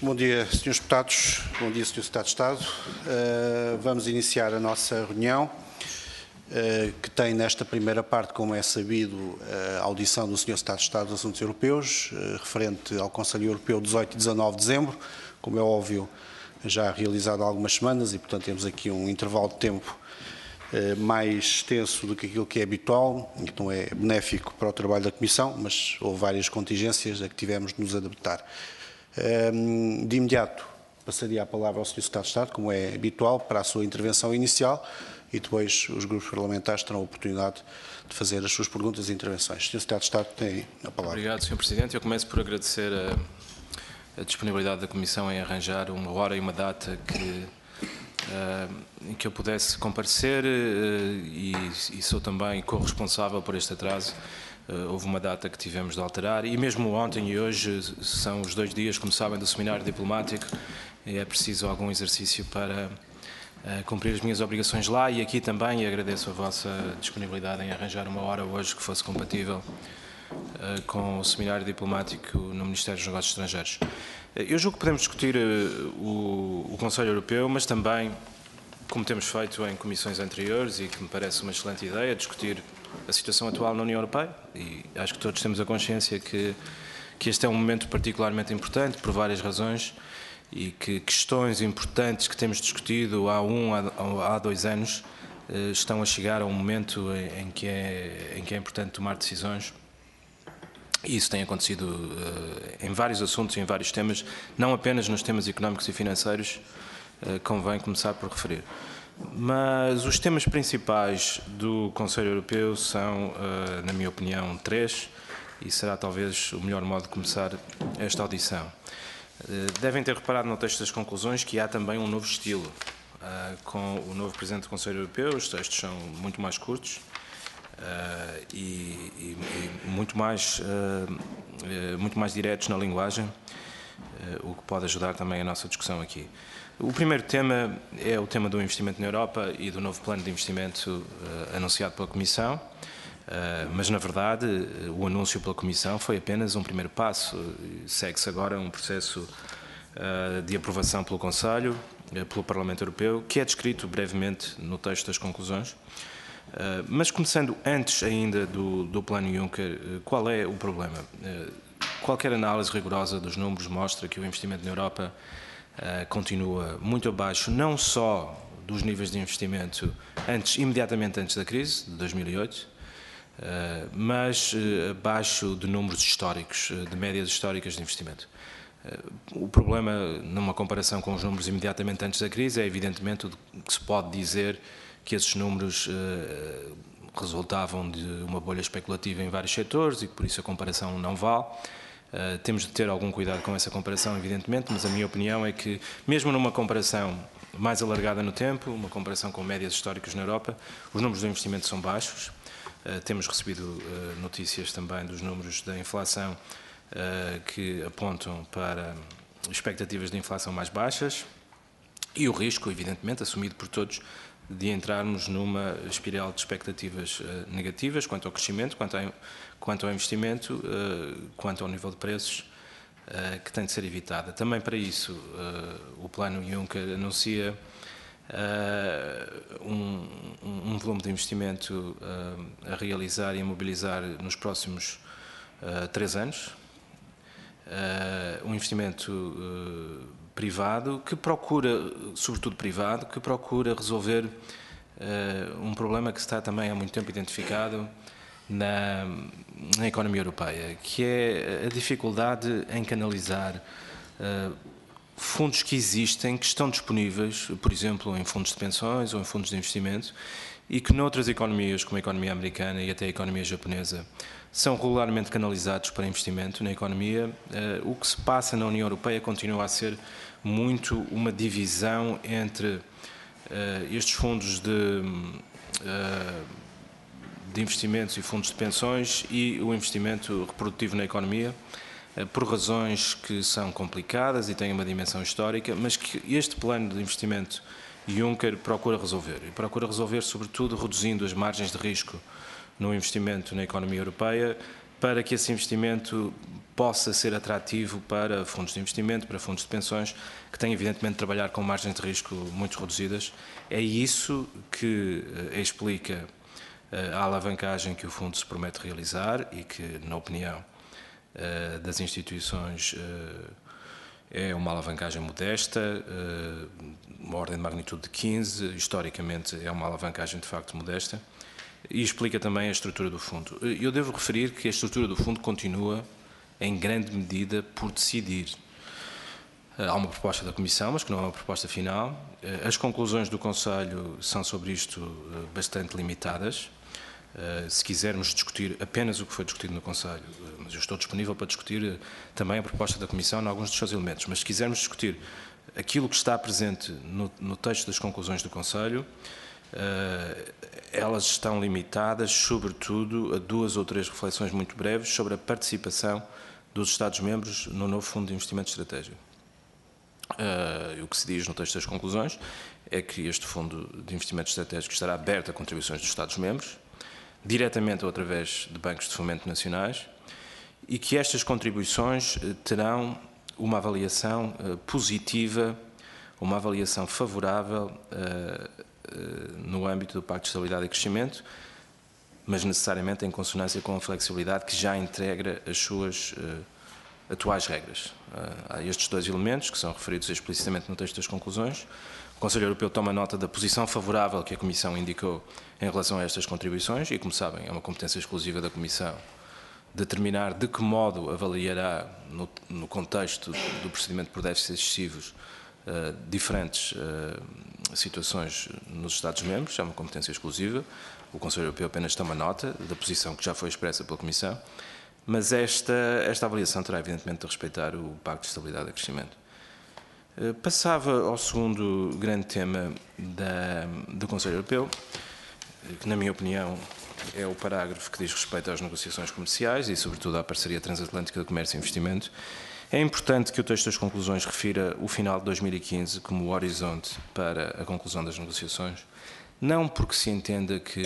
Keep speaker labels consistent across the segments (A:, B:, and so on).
A: Bom dia, Srs. Deputados. Bom dia, Sr. Secretário de Estado. Vamos iniciar a nossa reunião, que tem nesta primeira parte, como é sabido, a audição do Sr. Secretário de Estado dos Assuntos Europeus, referente ao Conselho Europeu 18 e 19 de dezembro, como é óbvio, já realizado há algumas semanas e, portanto, temos aqui um intervalo de tempo mais extenso do que aquilo que é habitual, e que não é benéfico para o trabalho da Comissão, mas houve várias contingências a que tivemos de nos adaptar. De imediato, passaria a palavra ao Sr. Secretário de Estado, como é habitual, para a sua intervenção inicial, e depois os grupos parlamentares terão a oportunidade de fazer as suas perguntas e intervenções. Sr. Secretário de Estado tem a palavra.
B: Obrigado, Sr. Presidente. Eu começo por agradecer a disponibilidade da Comissão em arranjar uma hora e uma data em que eu pudesse comparecer e sou também corresponsável por este atraso. Houve uma data que tivemos de alterar e mesmo ontem e hoje são os 2 dias, como sabem, do seminário diplomático e é preciso algum exercício para cumprir as minhas obrigações lá e aqui também, e agradeço a vossa disponibilidade em arranjar uma hora hoje que fosse compatível com o seminário diplomático no Ministério dos Negócios Estrangeiros. Eu julgo que podemos discutir o Conselho Europeu, mas também, como temos feito em comissões anteriores e que me parece uma excelente ideia, discutir a situação atual na União Europeia, e acho que todos temos a consciência que este é um momento particularmente importante por várias razões e que questões importantes que temos discutido há 2 anos estão a chegar a um momento em que é importante tomar decisões. E isso tem acontecido em vários assuntos e em vários temas, não apenas nos temas económicos e financeiros, convém começar por referir. Mas os temas principais do Conselho Europeu são, na minha opinião, 3, e será talvez o melhor modo de começar esta audição. Devem ter reparado no texto das conclusões que há também um novo estilo. Com o novo Presidente do Conselho Europeu, os textos são muito mais curtos e muito mais diretos na linguagem, o que pode ajudar também a nossa discussão aqui. O primeiro tema é o tema do investimento na Europa e do novo plano de investimento anunciado pela Comissão, mas na verdade o anúncio pela Comissão foi apenas um primeiro passo. Segue-se agora um processo de aprovação pelo Conselho, pelo Parlamento Europeu, que é descrito brevemente no texto das conclusões. Mas começando antes ainda do plano Juncker, qual é o problema? Qualquer análise rigorosa dos números mostra que o investimento na Europa continua muito abaixo, não só dos níveis de investimento imediatamente antes da crise, de 2008, mas abaixo de números históricos, de médias históricas de investimento. O problema, numa comparação com os números imediatamente antes da crise, é evidentemente que se pode dizer que esses números resultavam de uma bolha especulativa em vários setores e que por isso a comparação não vale. Temos de ter algum cuidado com essa comparação, evidentemente, mas a minha opinião é que, mesmo numa comparação mais alargada no tempo, uma comparação com médias históricas na Europa, os números do investimento são baixos. Temos recebido notícias também dos números da inflação que apontam para expectativas de inflação mais baixas e o risco, evidentemente, assumido por todos, de entrarmos numa espiral de expectativas negativas quanto ao crescimento, quanto ao investimento, quanto ao nível de preços, que tem de ser evitada. Também para isso, o plano Juncker anuncia um volume de investimento a realizar e a mobilizar nos próximos 3 anos, um investimento privado, que procura, sobretudo privado, que procura resolver um problema que está também há muito tempo identificado na economia europeia, que é a dificuldade em canalizar fundos que existem, que estão disponíveis, por exemplo, em fundos de pensões ou em fundos de investimento, e que noutras economias, como a economia americana e até a economia japonesa, são regularmente canalizados para investimento na economia. O que se passa na União Europeia continua a ser muito uma divisão entre estes fundos de investimentos e fundos de pensões e o investimento reprodutivo na economia, por razões que são complicadas e têm uma dimensão histórica, mas que este plano de investimento Juncker procura resolver. E procura resolver, sobretudo, reduzindo as margens de risco no investimento na economia europeia, para que esse investimento possa ser atrativo para fundos de investimento, para fundos de pensões, que têm evidentemente de trabalhar com margens de risco muito reduzidas. É isso que explica a alavancagem que o fundo se promete realizar e que, na opinião das instituições, é uma alavancagem modesta, uma ordem de magnitude de 15, historicamente é uma alavancagem de facto modesta, e explica também a estrutura do fundo. Eu devo referir que a estrutura do fundo continua, em grande medida, por decidir. Há uma proposta da Comissão, mas que não é uma proposta final. As conclusões do Conselho são sobre isto bastante limitadas. Se quisermos discutir apenas o que foi discutido no Conselho, mas eu estou disponível para discutir também a proposta da Comissão em alguns dos seus elementos, mas se quisermos discutir aquilo que está presente no texto das conclusões do Conselho, elas estão limitadas, sobretudo, a 2 ou 3 reflexões muito breves sobre a participação dos Estados-membros no novo Fundo de Investimento Estratégico. O que se diz no texto das conclusões é que este Fundo de Investimento Estratégico estará aberto a contribuições dos Estados-membros, diretamente ou através de bancos de fomento nacionais, e que estas contribuições terão uma avaliação positiva, uma avaliação favorável no âmbito do Pacto de Estabilidade e Crescimento, mas necessariamente em consonância com a flexibilidade que já integra as suas atuais regras. Há estes 2 elementos que são referidos explicitamente no texto das conclusões. O Conselho Europeu toma nota da posição favorável que a Comissão indicou em relação a estas contribuições e, como sabem, é uma competência exclusiva da Comissão determinar de que modo avaliará, no contexto do procedimento por déficits excessivos, diferentes situações nos Estados-membros, é uma competência exclusiva. O Conselho Europeu apenas toma nota da posição que já foi expressa pela Comissão, mas esta avaliação terá, evidentemente, de respeitar o Pacto de Estabilidade e Crescimento. Passava ao segundo grande tema do Conselho Europeu, que, na minha opinião, é o parágrafo que diz respeito às negociações comerciais e, sobretudo, à parceria transatlântica de comércio e investimento. É importante que o texto das conclusões refira o final de 2015 como horizonte para a conclusão das negociações, não porque se entenda que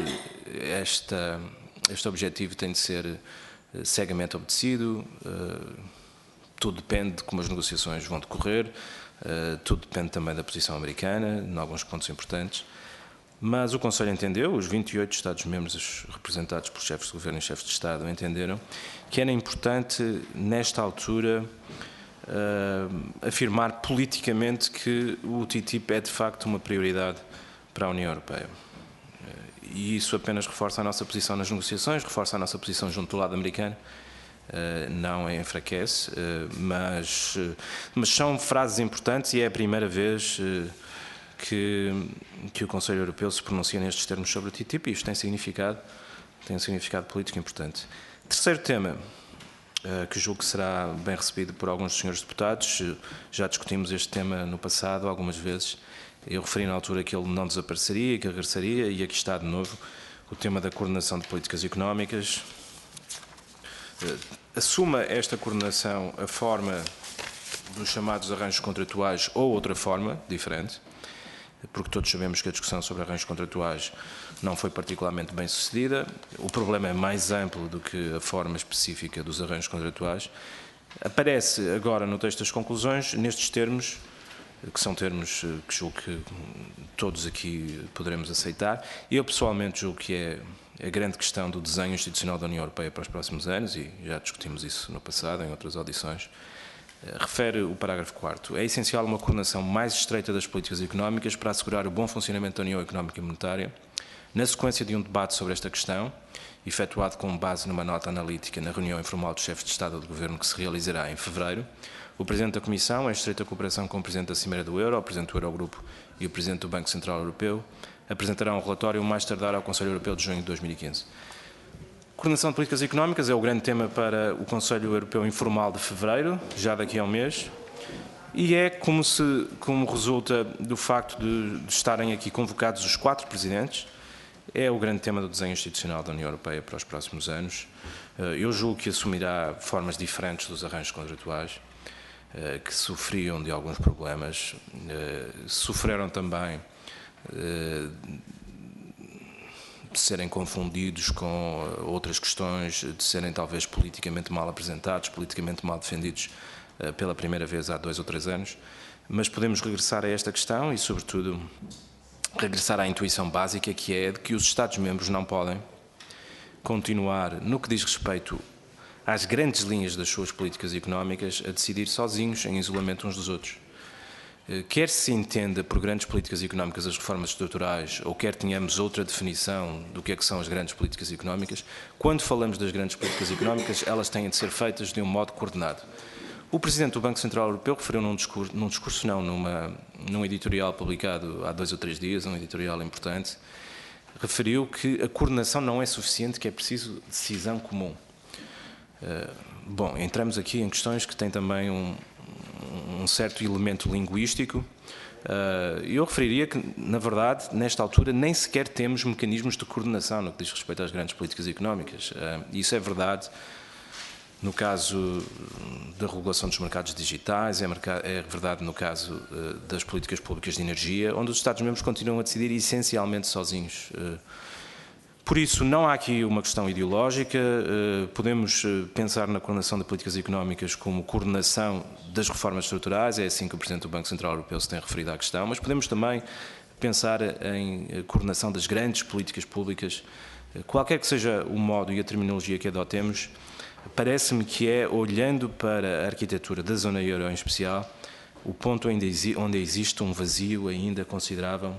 B: este objetivo tem de ser cegamente obedecido, tudo depende de como as negociações vão decorrer, tudo depende também da posição americana, em alguns pontos importantes, mas o Conselho entendeu, os 28 Estados-membros representados por chefes de governo e chefes de Estado entenderam que era importante, nesta altura, afirmar politicamente que o TTIP é de facto uma prioridade para a União Europeia. E isso apenas reforça a nossa posição nas negociações, reforça a nossa posição junto do lado americano, não a enfraquece, mas são frases importantes e é a primeira vez que o Conselho Europeu se pronuncia nestes termos sobre o TTIP e isto tem um significado político importante. Terceiro tema, que julgo que será bem recebido por alguns dos senhores deputados, já discutimos este tema no passado algumas vezes, eu referi na altura que ele não desapareceria, que regressaria e aqui está de novo o tema da coordenação de políticas económicas. Assuma esta coordenação a forma dos chamados arranjos contratuais ou outra forma diferente, porque todos sabemos que a discussão sobre arranjos contratuais não foi particularmente bem sucedida. O problema é mais amplo do que a forma específica dos arranjos contratuais. Aparece agora no texto das conclusões, nestes termos, que são termos que julgo que todos aqui poderemos aceitar. Eu pessoalmente julgo que é a grande questão do desenho institucional da União Europeia para os próximos anos, e já discutimos isso no passado, em outras audições. Refere o parágrafo 4º. É essencial uma coordenação mais estreita das políticas económicas para assegurar o bom funcionamento da União Económica e Monetária. Na sequência de um debate sobre esta questão, efetuado com base numa nota analítica na reunião informal dos chefes de Estado ou de Governo que se realizará em fevereiro, o Presidente da Comissão, em estreita cooperação com o Presidente da Cimeira do Euro, o Presidente do Eurogrupo e o Presidente do Banco Central Europeu, apresentará um relatório o mais tardar ao Conselho Europeu de junho de 2015. Coordenação de políticas económicas é o grande tema para o Conselho Europeu Informal de fevereiro, já daqui a um mês, e é como resulta do facto de estarem aqui convocados os 4 presidentes, é o grande tema do desenho institucional da União Europeia para os próximos anos. Eu julgo que assumirá formas diferentes dos arranjos contratuais, que sofriam de alguns problemas, sofreram também serem confundidos com outras questões, de serem talvez politicamente mal apresentados, politicamente mal defendidos pela primeira vez há 2 ou 3 anos. Mas podemos regressar a esta questão e, sobretudo, regressar à intuição básica, que é de que os Estados-membros não podem continuar, no que diz respeito às grandes linhas das suas políticas económicas, a decidir sozinhos, em isolamento uns dos outros. Quer se entenda por grandes políticas económicas as reformas estruturais, ou quer tenhamos outra definição do que é que são as grandes políticas económicas, quando falamos das grandes políticas económicas, elas têm de ser feitas de um modo coordenado. O Presidente do Banco Central Europeu referiu num editorial publicado há 2 ou 3 dias, um editorial importante, referiu que a coordenação não é suficiente, que é preciso decisão comum. Bom, entramos aqui em questões que têm também um certo elemento linguístico. Eu referiria que, na verdade, nesta altura, nem sequer temos mecanismos de coordenação no que diz respeito às grandes políticas económicas. Isso é verdade no caso da regulação dos mercados digitais, é verdade no caso das políticas públicas de energia, onde os Estados-membros continuam a decidir essencialmente sozinhos. Por isso, não há aqui uma questão ideológica, podemos pensar na coordenação de políticas económicas como coordenação das reformas estruturais, é assim que o Presidente do Banco Central Europeu se tem referido à questão, mas podemos também pensar em coordenação das grandes políticas públicas. Qualquer que seja o modo e a terminologia que adotemos, parece-me que é, olhando para a arquitetura da zona euro em especial, o ponto onde existe um vazio ainda considerável.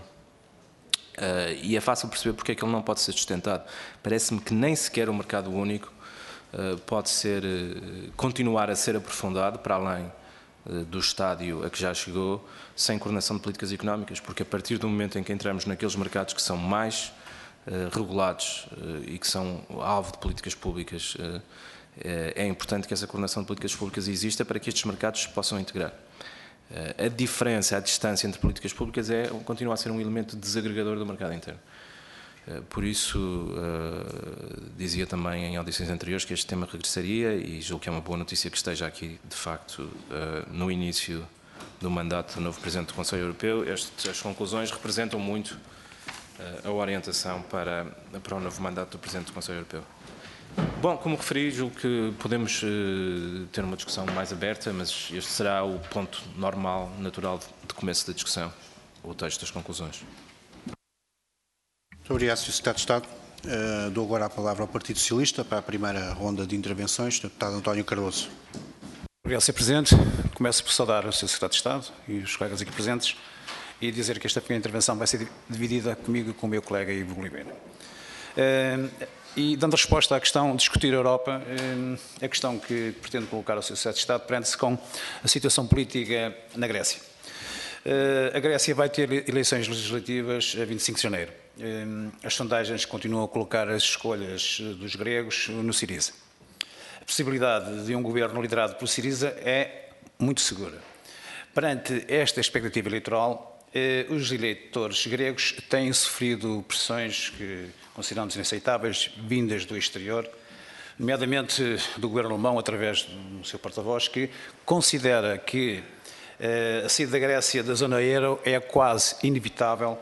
B: E é fácil perceber porque é que ele não pode ser sustentado. Parece-me que nem sequer o mercado único pode continuar a ser aprofundado para além do estádio a que já chegou, sem coordenação de políticas económicas, porque a partir do momento em que entramos naqueles mercados que são mais regulados e que são alvo de políticas públicas, é importante que essa coordenação de políticas públicas exista para que estes mercados se possam integrar. A diferença, a distância entre políticas públicas continua a ser um elemento desagregador do mercado interno. Por isso, dizia também em audições anteriores que este tema regressaria e julgo que é uma boa notícia que esteja aqui, de facto, no início do mandato do novo Presidente do Conselho Europeu. As conclusões representam muito a orientação para o novo mandato do Presidente do Conselho Europeu. Bom, como referi, julgo que podemos ter uma discussão mais aberta, mas este será o ponto normal, natural de começo da discussão, o texto das conclusões.
A: Muito obrigado, Sr. Secretário de Estado. Dou agora a palavra ao Partido Socialista para a primeira ronda de intervenções, Sr. Deputado António Cardoso.
C: Obrigado, Sr. Presidente. Começo por saudar o Sr. Secretário de Estado e os colegas aqui presentes e dizer que esta pequena intervenção vai ser dividida comigo e com o meu colega Ivo Oliveira. E dando resposta à questão de discutir a Europa, a questão que pretendo colocar ao Sr. Secretário de Estado prende-se com a situação política na Grécia. A Grécia vai ter eleições legislativas a 25 de janeiro. As sondagens continuam a colocar as escolhas dos gregos no Siriza. A possibilidade de um governo liderado pelo Siriza é muito segura. Perante esta expectativa eleitoral, os eleitores gregos têm sofrido pressões que consideramos inaceitáveis, vindas do exterior, nomeadamente do governo alemão, através do seu porta-voz, que considera que a saída da Grécia da zona euro é quase inevitável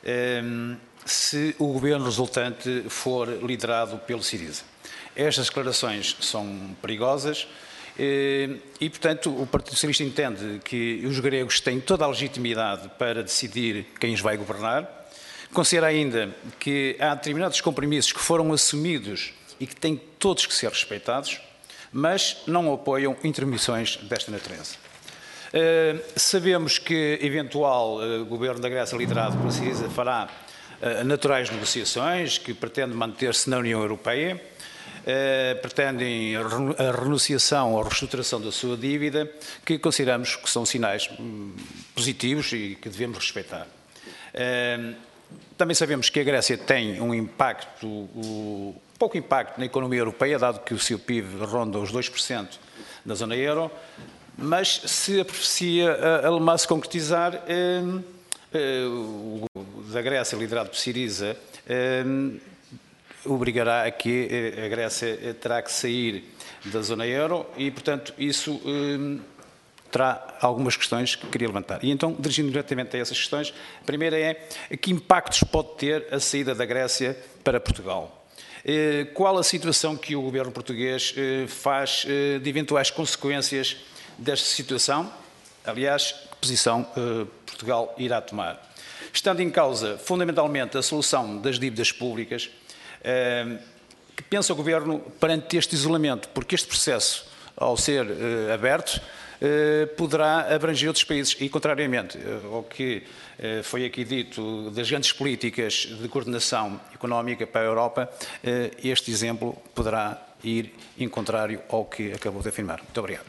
C: se o governo resultante for liderado pelo Siriza. Estas declarações são perigosas e, portanto, o Partido Socialista entende que os gregos têm toda a legitimidade para decidir quem os vai governar. Considera ainda que há determinados compromissos que foram assumidos e que têm todos que ser respeitados, mas não apoiam intermissões desta natureza. Sabemos que eventual governo da Grécia liderado pela Siriza fará naturais negociações, que pretende manter-se na União Europeia, pretendem a renunciação ou a reestruturação da sua dívida, que consideramos que são sinais positivos e que devemos respeitar. Também sabemos que a Grécia tem um impacto, pouco impacto na economia europeia, dado que o seu PIB ronda os 2% da zona euro, mas se a profecia alemã se concretizar, da Grécia liderado por Siriza, obrigará a que a Grécia terá que sair da zona euro e, portanto, isso terá algumas questões que queria levantar. E então, dirigindo diretamente a essas questões, a primeira é que impactos pode ter a saída da Grécia para Portugal? Qual a situação que o governo português faz de eventuais consequências desta situação? Aliás, que posição Portugal irá tomar? Estando em causa, fundamentalmente, a solução das dívidas públicas, que pensa o governo perante este isolamento? Porque este processo, ao ser aberto, poderá abranger outros países e, contrariamente ao que foi aqui dito das grandes políticas de coordenação económica para a Europa, este exemplo poderá ir em contrário ao que acabou de afirmar. Muito obrigado.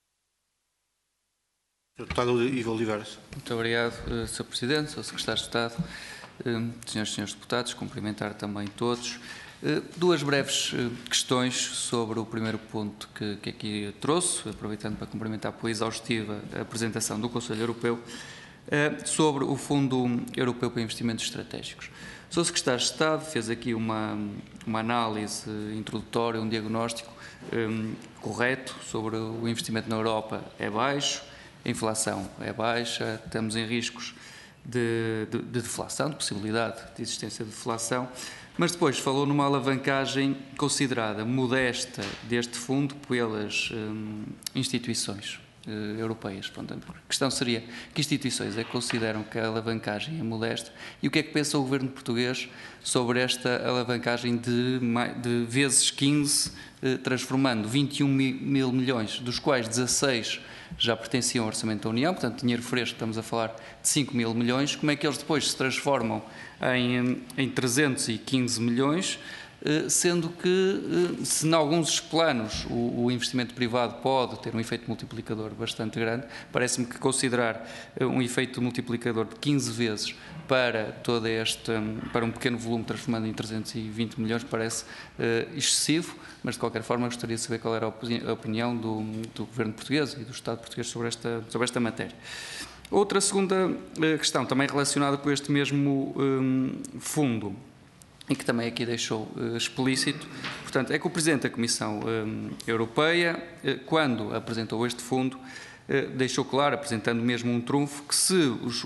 A: Deputado Ivo Oliveira.
D: Muito obrigado, Sr. Presidente, Sr. Secretário de Estado, Senhoras e Senhores Deputados, cumprimentar também todos. Duas breves questões sobre o primeiro ponto que aqui trouxe, aproveitando para cumprimentar pela exaustiva apresentação do Conselho Europeu, sobre o Fundo Europeu para Investimentos Estratégicos. O Sr. Secretário de Estado fez aqui uma análise introdutória, um diagnóstico correto sobre o investimento na Europa é baixo, a inflação é baixa, estamos em riscos de deflação, de possibilidade de existência de deflação, mas depois falou numa alavancagem considerada modesta deste fundo pelas instituições europeias. Portanto, a questão seria que instituições é que consideram que a alavancagem é modesta e o que é que pensa o governo português sobre esta alavancagem de vezes 15, transformando 21 mil milhões, dos quais 16 já pertenciam ao Orçamento da União, portanto, dinheiro fresco, estamos a falar de 5 mil milhões, como é que eles depois se transformam em 315 milhões, sendo que, se em alguns planos o investimento privado pode ter um efeito multiplicador bastante grande, parece-me que considerar um efeito multiplicador de 15 vezes para para um pequeno volume transformando em 320 milhões parece excessivo, mas de qualquer forma gostaria de saber qual era a opinião do Governo português e do Estado português sobre esta matéria. Outra segunda questão, também relacionada com este mesmo fundo, e que também aqui deixou explícito, portanto, é que o Presidente da Comissão Europeia, quando apresentou este fundo, deixou claro, apresentando mesmo um trunfo, que se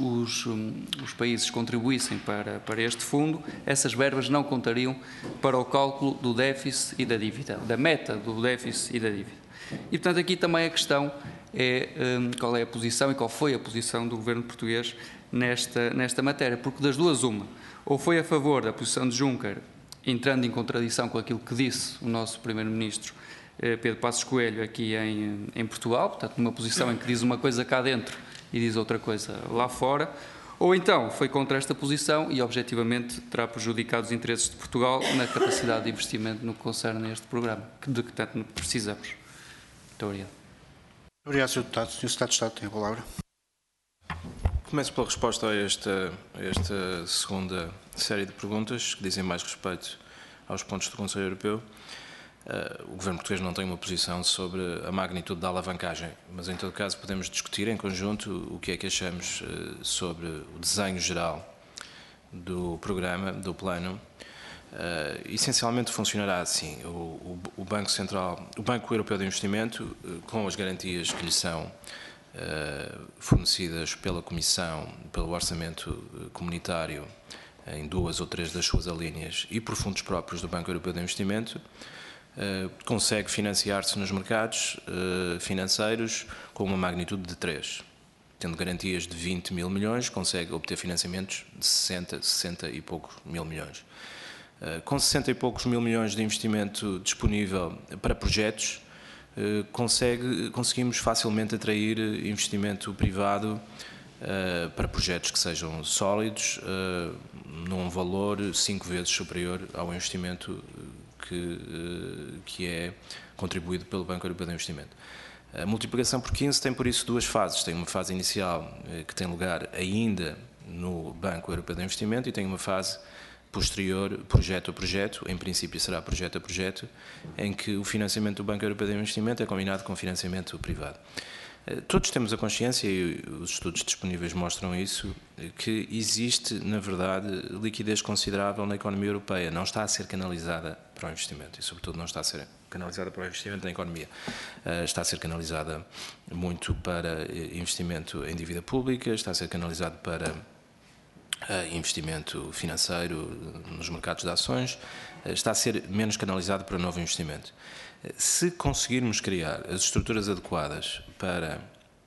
D: os países contribuíssem para este fundo, essas verbas não contariam para o cálculo do déficit e da dívida, da meta do déficit e da dívida. E, portanto, aqui também a questão é qual é a posição e qual foi a posição do Governo português nesta matéria, porque das duas uma, ou foi a favor da posição de Juncker, entrando em contradição com aquilo que disse o nosso Primeiro-Ministro Pedro Passos Coelho aqui em Portugal, portanto numa posição em que diz uma coisa cá dentro e diz outra coisa lá fora, ou então foi contra esta posição e objetivamente terá prejudicado os interesses de Portugal na capacidade de investimento no que concerne a este programa, de que tanto precisamos. Muito obrigado.
A: Obrigado, Sr. Deputado. Sr. Secretário de Estado, tem a palavra.
B: Começo pela resposta a esta segunda série de perguntas, que dizem mais respeito aos pontos do Conselho Europeu. O Governo português não tem uma posição sobre a magnitude da alavancagem, mas em todo caso podemos discutir em conjunto o que é que achamos sobre o desenho geral do programa, do plano. Essencialmente funcionará assim: o Banco Central, o Banco Europeu de Investimento, com as garantias que lhe são fornecidas pela Comissão, pelo Orçamento Comunitário, em 2 ou 3 das suas alíneas e por fundos próprios do Banco Europeu de Investimento, consegue financiar-se nos mercados financeiros com uma magnitude de 3. Tendo garantias de 20 mil milhões, consegue obter financiamentos de 60 e poucos mil milhões. Com 60 e poucos mil milhões de investimento disponível para projetos, conseguimos facilmente atrair investimento privado para projetos que sejam sólidos, num valor 5 vezes superior ao investimento que é contribuído pelo Banco Europeu de Investimento. A multiplicação por 15 tem, por isso, 2 fases. Tem uma fase inicial que tem lugar ainda no Banco Europeu de Investimento e tem uma fase posterior, projeto a projeto, em princípio será projeto a projeto, em que o financiamento do Banco Europeu de Investimento é combinado com financiamento privado. Todos temos a consciência, e os estudos disponíveis mostram isso, que existe, na verdade, liquidez considerável na economia europeia. Não está a ser canalizada para o investimento e, sobretudo, não está a ser canalizada para o investimento na economia. Está a ser canalizada muito para investimento em dívida pública, está a ser canalizado para investimento financeiro nos mercados de ações, está a ser menos canalizado para novo investimento. Se conseguirmos criar as estruturas adequadas para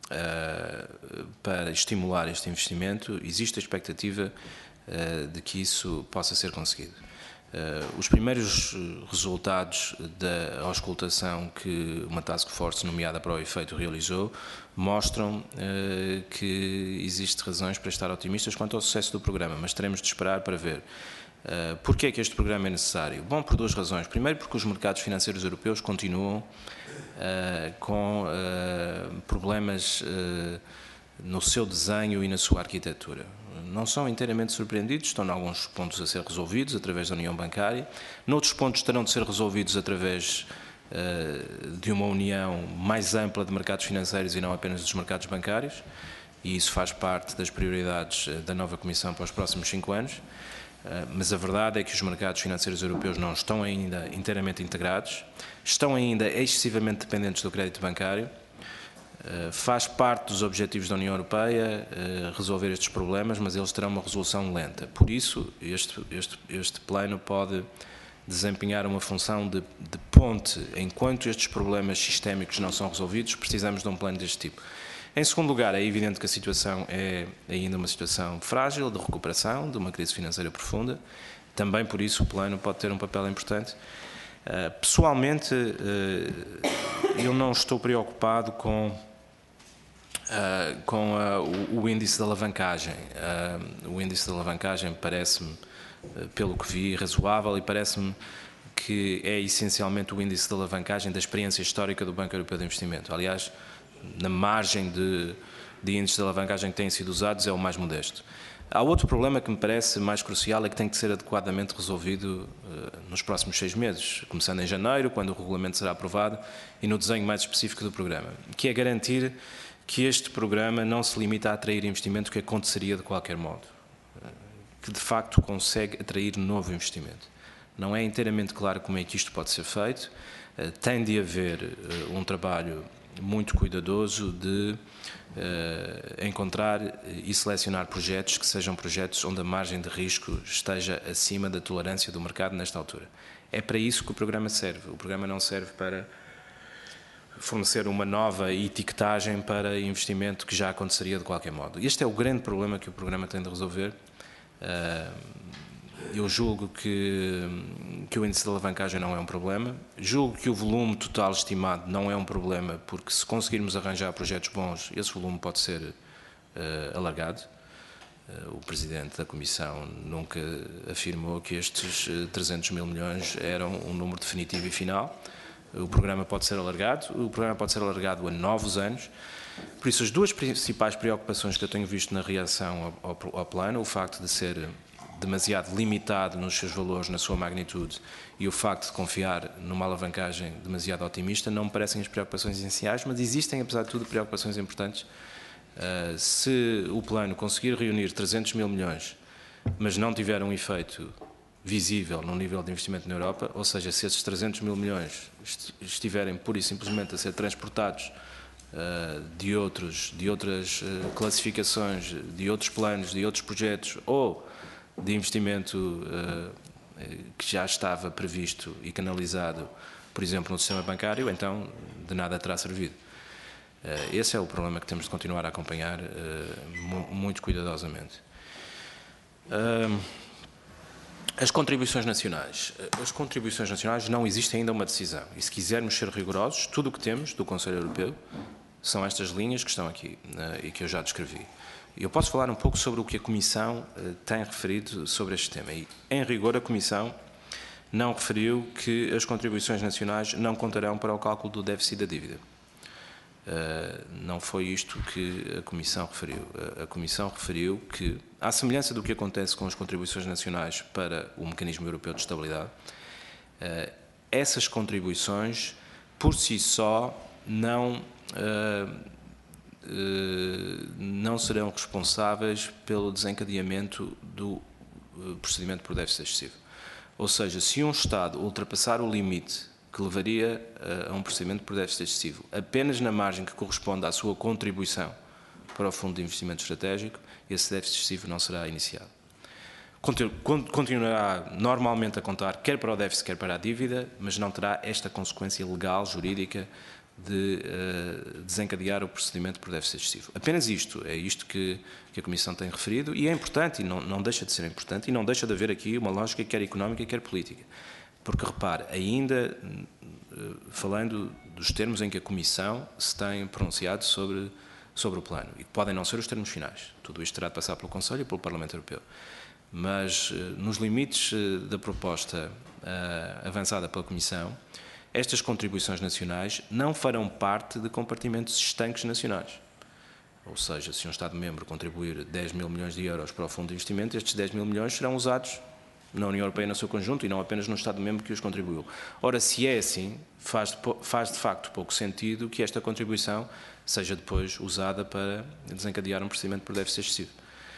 B: estimular este investimento, existe a expectativa de que isso possa ser conseguido. Os primeiros resultados da auscultação que uma task force nomeada para o efeito realizou mostram que existem razões para estar otimistas quanto ao sucesso do programa, mas teremos de esperar para ver. Porquê é que este programa é necessário? Bom, por duas razões. Primeiro, porque os mercados financeiros europeus continuam com problemas no seu desenho e na sua arquitetura. Não são inteiramente surpreendidos, estão em alguns pontos a ser resolvidos através da União Bancária, noutros pontos terão de ser resolvidos através de uma união mais ampla de mercados financeiros e não apenas dos mercados bancários, e isso faz parte das prioridades da nova Comissão para os próximos 5 anos. Mas a verdade é que os mercados financeiros europeus não estão ainda inteiramente integrados, estão ainda excessivamente dependentes do crédito bancário. Faz parte dos objetivos da União Europeia resolver estes problemas, mas eles terão uma resolução lenta. Por isso, este plano pode desempenhar uma função de ponte. Enquanto estes problemas sistémicos não são resolvidos, precisamos de um plano deste tipo. Em segundo lugar, é evidente que a situação é ainda uma situação frágil de recuperação, de uma crise financeira profunda. Também por isso o plano pode ter um papel importante. Pessoalmente, eu não estou preocupado com o índice de alavancagem. O índice de alavancagem parece-me, pelo que vi, razoável e parece-me que é essencialmente o índice de alavancagem da experiência histórica do Banco Europeu de Investimento. Aliás, na margem de índices de alavancagem que têm sido usados, é o mais modesto. Há outro problema que me parece mais crucial e que tem que ser adequadamente resolvido nos próximos 6 meses, começando em janeiro, quando o regulamento será aprovado, e no desenho mais específico do programa, que é garantir que este programa não se limita a atrair investimento que aconteceria de qualquer modo, que de facto consegue atrair novo investimento. Não é inteiramente claro como é que isto pode ser feito, tem de haver um trabalho muito cuidadoso de encontrar e selecionar projetos que sejam projetos onde a margem de risco esteja acima da tolerância do mercado nesta altura. É para isso que o programa serve. O programa não serve para fornecer uma nova etiquetagem para investimento que já aconteceria de qualquer modo. Este é o grande problema que o programa tem de resolver. Eu julgo que o índice de alavancagem não é um problema. Julgo que o volume total estimado não é um problema, porque se conseguirmos arranjar projetos bons, esse volume pode ser alargado. O Presidente da Comissão nunca afirmou que estes 300 mil milhões eram um número definitivo e final. O programa pode ser alargado, a novos anos. Por isso, as duas principais preocupações que eu tenho visto na reação ao plano, o facto de ser demasiado limitado nos seus valores, na sua magnitude, e o facto de confiar numa alavancagem demasiado otimista, não me parecem as preocupações essenciais, mas existem, apesar de tudo, preocupações importantes. Se o plano conseguir reunir 300 mil milhões, mas não tiver um efeito visível no nível de investimento na Europa, ou seja, se esses 300 mil milhões estiverem pura e simplesmente a ser transportados de outras classificações, de outros planos, de outros projetos, ou de investimento que já estava previsto e canalizado, por exemplo, no sistema bancário, então de nada terá servido. Esse é o problema que temos de continuar a acompanhar muito cuidadosamente. As contribuições nacionais. As contribuições nacionais não existe ainda uma decisão. E se quisermos ser rigorosos, tudo o que temos do Conselho Europeu são estas linhas que estão aqui e que eu já descrevi. Eu posso falar um pouco sobre o que a Comissão tem referido sobre este tema. E, em rigor, a Comissão não referiu que as contribuições nacionais não contarão para o cálculo do déficit da dívida. Não foi isto que a Comissão referiu. A Comissão referiu que, à semelhança do que acontece com as contribuições nacionais para o Mecanismo Europeu de Estabilidade, essas contribuições, por si só, não serão responsáveis pelo desencadeamento do procedimento por déficit excessivo. Ou seja, se um Estado ultrapassar o limite que levaria a um procedimento por déficit excessivo. Apenas na margem que corresponde à sua contribuição para o Fundo de Investimento Estratégico, esse déficit excessivo não será iniciado. Continuará normalmente a contar quer para o déficit, quer para a dívida, mas não terá esta consequência legal, jurídica, de desencadear o procedimento por déficit excessivo. Apenas isto, é isto que a Comissão tem referido, e é importante, e não deixa de ser importante, e não deixa de haver aqui uma lógica quer económica, quer política. Porque, repare, ainda falando dos termos em que a Comissão se tem pronunciado sobre o plano, e que podem não ser os termos finais, tudo isto terá de passar pelo Conselho e pelo Parlamento Europeu, mas nos limites da proposta avançada pela Comissão, estas contribuições nacionais não farão parte de compartimentos estanques nacionais. Ou seja, se um Estado-membro contribuir 10 mil milhões de euros para o Fundo de Investimento, estes 10 mil milhões serão usados na União Europeia no seu conjunto e não apenas no Estado-membro que os contribuiu. Ora, se é assim, faz de facto pouco sentido que esta contribuição seja depois usada para desencadear um procedimento por déficit excessivo.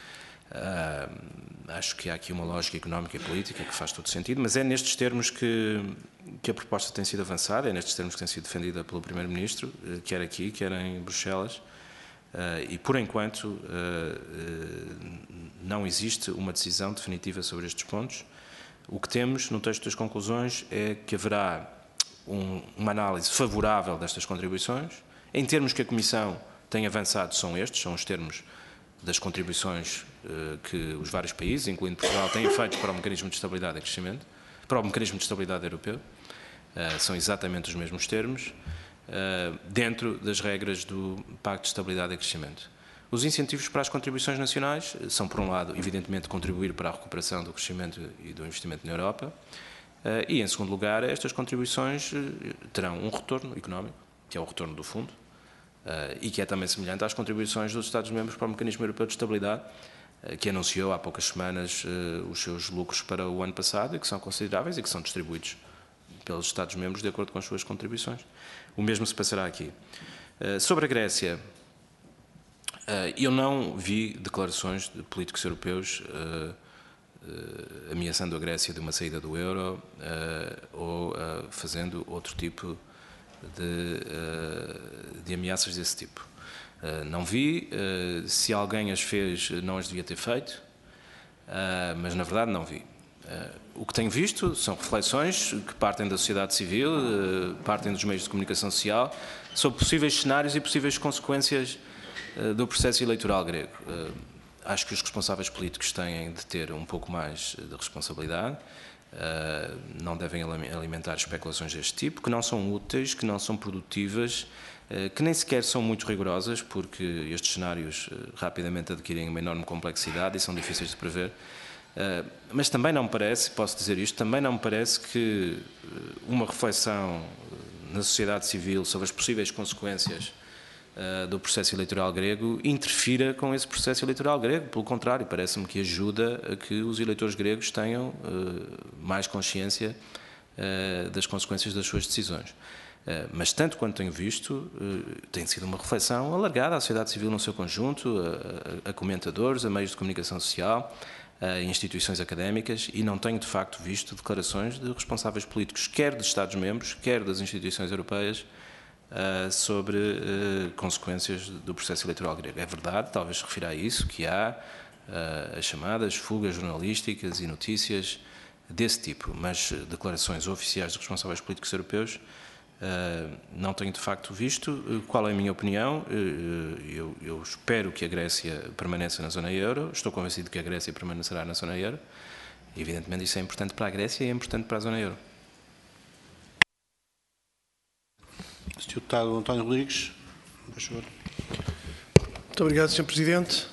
B: Acho que há aqui uma lógica económica e política que faz todo sentido, mas é nestes termos que a proposta tem sido avançada, é nestes termos que tem sido defendida pelo Primeiro-Ministro, quer aqui, quer em Bruxelas, e por enquanto não existe uma decisão definitiva sobre estes pontos. O que temos no texto das conclusões é que haverá uma análise favorável destas contribuições. Em termos que a Comissão tem avançado são estes, são os termos das contribuições que os vários países, incluindo Portugal, têm feito para o Mecanismo de Estabilidade e Crescimento, para o Mecanismo de Estabilidade Europeu. São exatamente os mesmos termos, dentro das regras do Pacto de Estabilidade e Crescimento. Os incentivos para as contribuições nacionais são, por um lado, evidentemente, contribuir para a recuperação do crescimento e do investimento na Europa, e, em segundo lugar, estas contribuições terão um retorno económico, que é o retorno do Fundo, e que é também semelhante às contribuições dos Estados-membros para o Mecanismo Europeu de Estabilidade, que anunciou há poucas semanas os seus lucros para o ano passado e que são consideráveis e que são distribuídos pelos Estados-membros de acordo com as suas contribuições. O mesmo se passará aqui. Sobre a Grécia, eu não vi declarações de políticos europeus ameaçando a Grécia de uma saída do euro ou fazendo outro tipo de ameaças desse tipo. Não vi, se alguém as fez, não as devia ter feito, mas na verdade não vi. O que tenho visto são reflexões que partem da sociedade civil, partem dos meios de comunicação social, sobre possíveis cenários e possíveis consequências do processo eleitoral grego. Acho que os responsáveis políticos têm de ter um pouco mais de responsabilidade, não devem alimentar especulações deste tipo, que não são úteis, que não são produtivas, que nem sequer são muito rigorosas, porque estes cenários rapidamente adquirem uma enorme complexidade e são difíceis de prever. Mas também não me parece, posso dizer isto, também não me parece que uma reflexão na sociedade civil sobre as possíveis consequências do processo eleitoral grego interfira com esse processo eleitoral grego. Pelo contrário, parece-me que ajuda a que os eleitores gregos tenham mais consciência das consequências das suas decisões. Mas, tanto quanto tenho visto, tem sido uma reflexão alargada à sociedade civil no seu conjunto, a comentadores, a meios de comunicação social, a instituições académicas, e não tenho, de facto, visto declarações de responsáveis políticos, quer dos Estados-membros, quer das instituições europeias, sobre consequências do processo eleitoral grego. É verdade, talvez se refira a isso, que há as chamadas fugas jornalísticas e notícias desse tipo, mas declarações oficiais de responsáveis políticos europeus não tenho de facto visto. Qual é a minha opinião? Eu espero que a Grécia permaneça na zona euro, estou convencido que a Grécia permanecerá na zona euro. Evidentemente isso é importante para a Grécia e é importante para a zona euro.
A: Sr. Deputado António Rodrigues, por favor.
E: Muito obrigado, Sr. Presidente.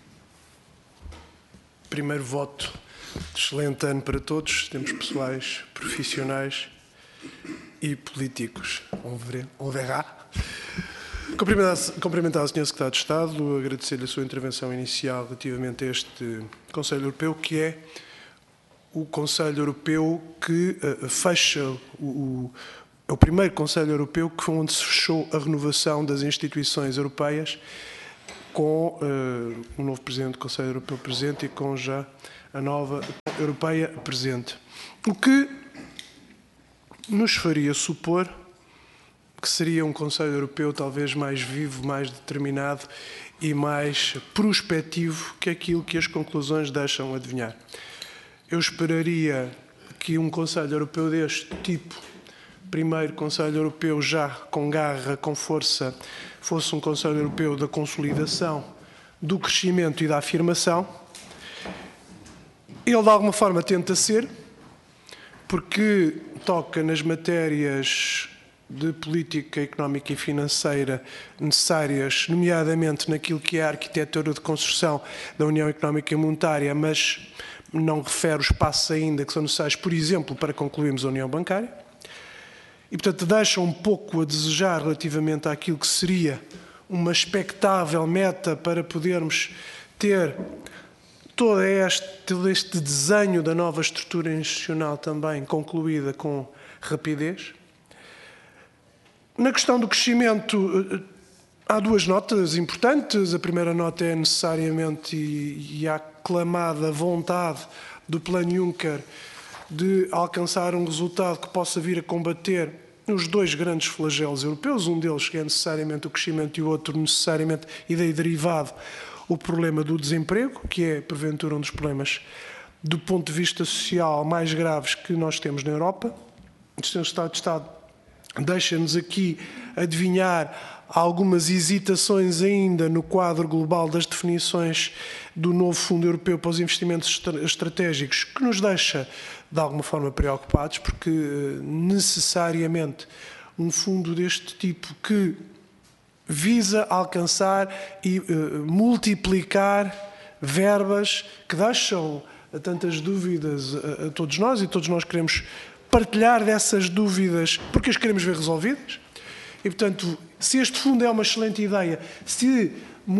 E: Primeiro voto de excelente ano para todos, temos pessoais, profissionais e políticos. On verá. Cumprimentar o Sr. Secretário de Estado, agradecer-lhe a sua intervenção inicial relativamente a este Conselho Europeu, que é o Conselho Europeu que fecha é o primeiro Conselho Europeu que foi onde se fechou a renovação das instituições europeias com o novo Presidente do Conselho Europeu presente e com já a nova Europeia presente. O que nos faria supor que seria um Conselho Europeu talvez mais vivo, mais determinado e mais prospectivo que aquilo que as conclusões deixam adivinhar. Eu esperaria que um Conselho Europeu deste tipo, primeiro Conselho Europeu já com garra, com força, fosse um Conselho Europeu da consolidação, do crescimento e da afirmação. Ele, de alguma forma, tenta ser, porque toca nas matérias de política económica e financeira necessárias, nomeadamente naquilo que é a arquitetura de construção da União Económica e Monetária, mas não refere os passos ainda que são necessários, por exemplo, para concluirmos a União Bancária. E, portanto, deixa um pouco a desejar relativamente àquilo que seria uma expectável meta para podermos ter todo este desenho da nova estrutura institucional também concluída com rapidez. Na questão do crescimento, há duas notas importantes. A primeira nota é necessariamente e a aclamada vontade do Plano Juncker de alcançar um resultado que possa vir a combater os dois grandes flagelos europeus, um deles que é necessariamente o crescimento e o outro necessariamente, e daí derivado, o problema do desemprego, que é, porventura, um dos problemas do ponto de vista social mais graves que nós temos na Europa. O Sr. Secretário de Estado deixa-nos aqui adivinhar algumas hesitações ainda no quadro global das definições do novo Fundo Europeu para os Investimentos Estratégicos, que nos deixa, de alguma forma, preocupados, porque necessariamente um fundo deste tipo que visa alcançar e multiplicar verbas que deixam tantas dúvidas a todos nós, e todos nós queremos partilhar dessas dúvidas porque as queremos ver resolvidas. E, portanto, se este fundo é uma excelente ideia, se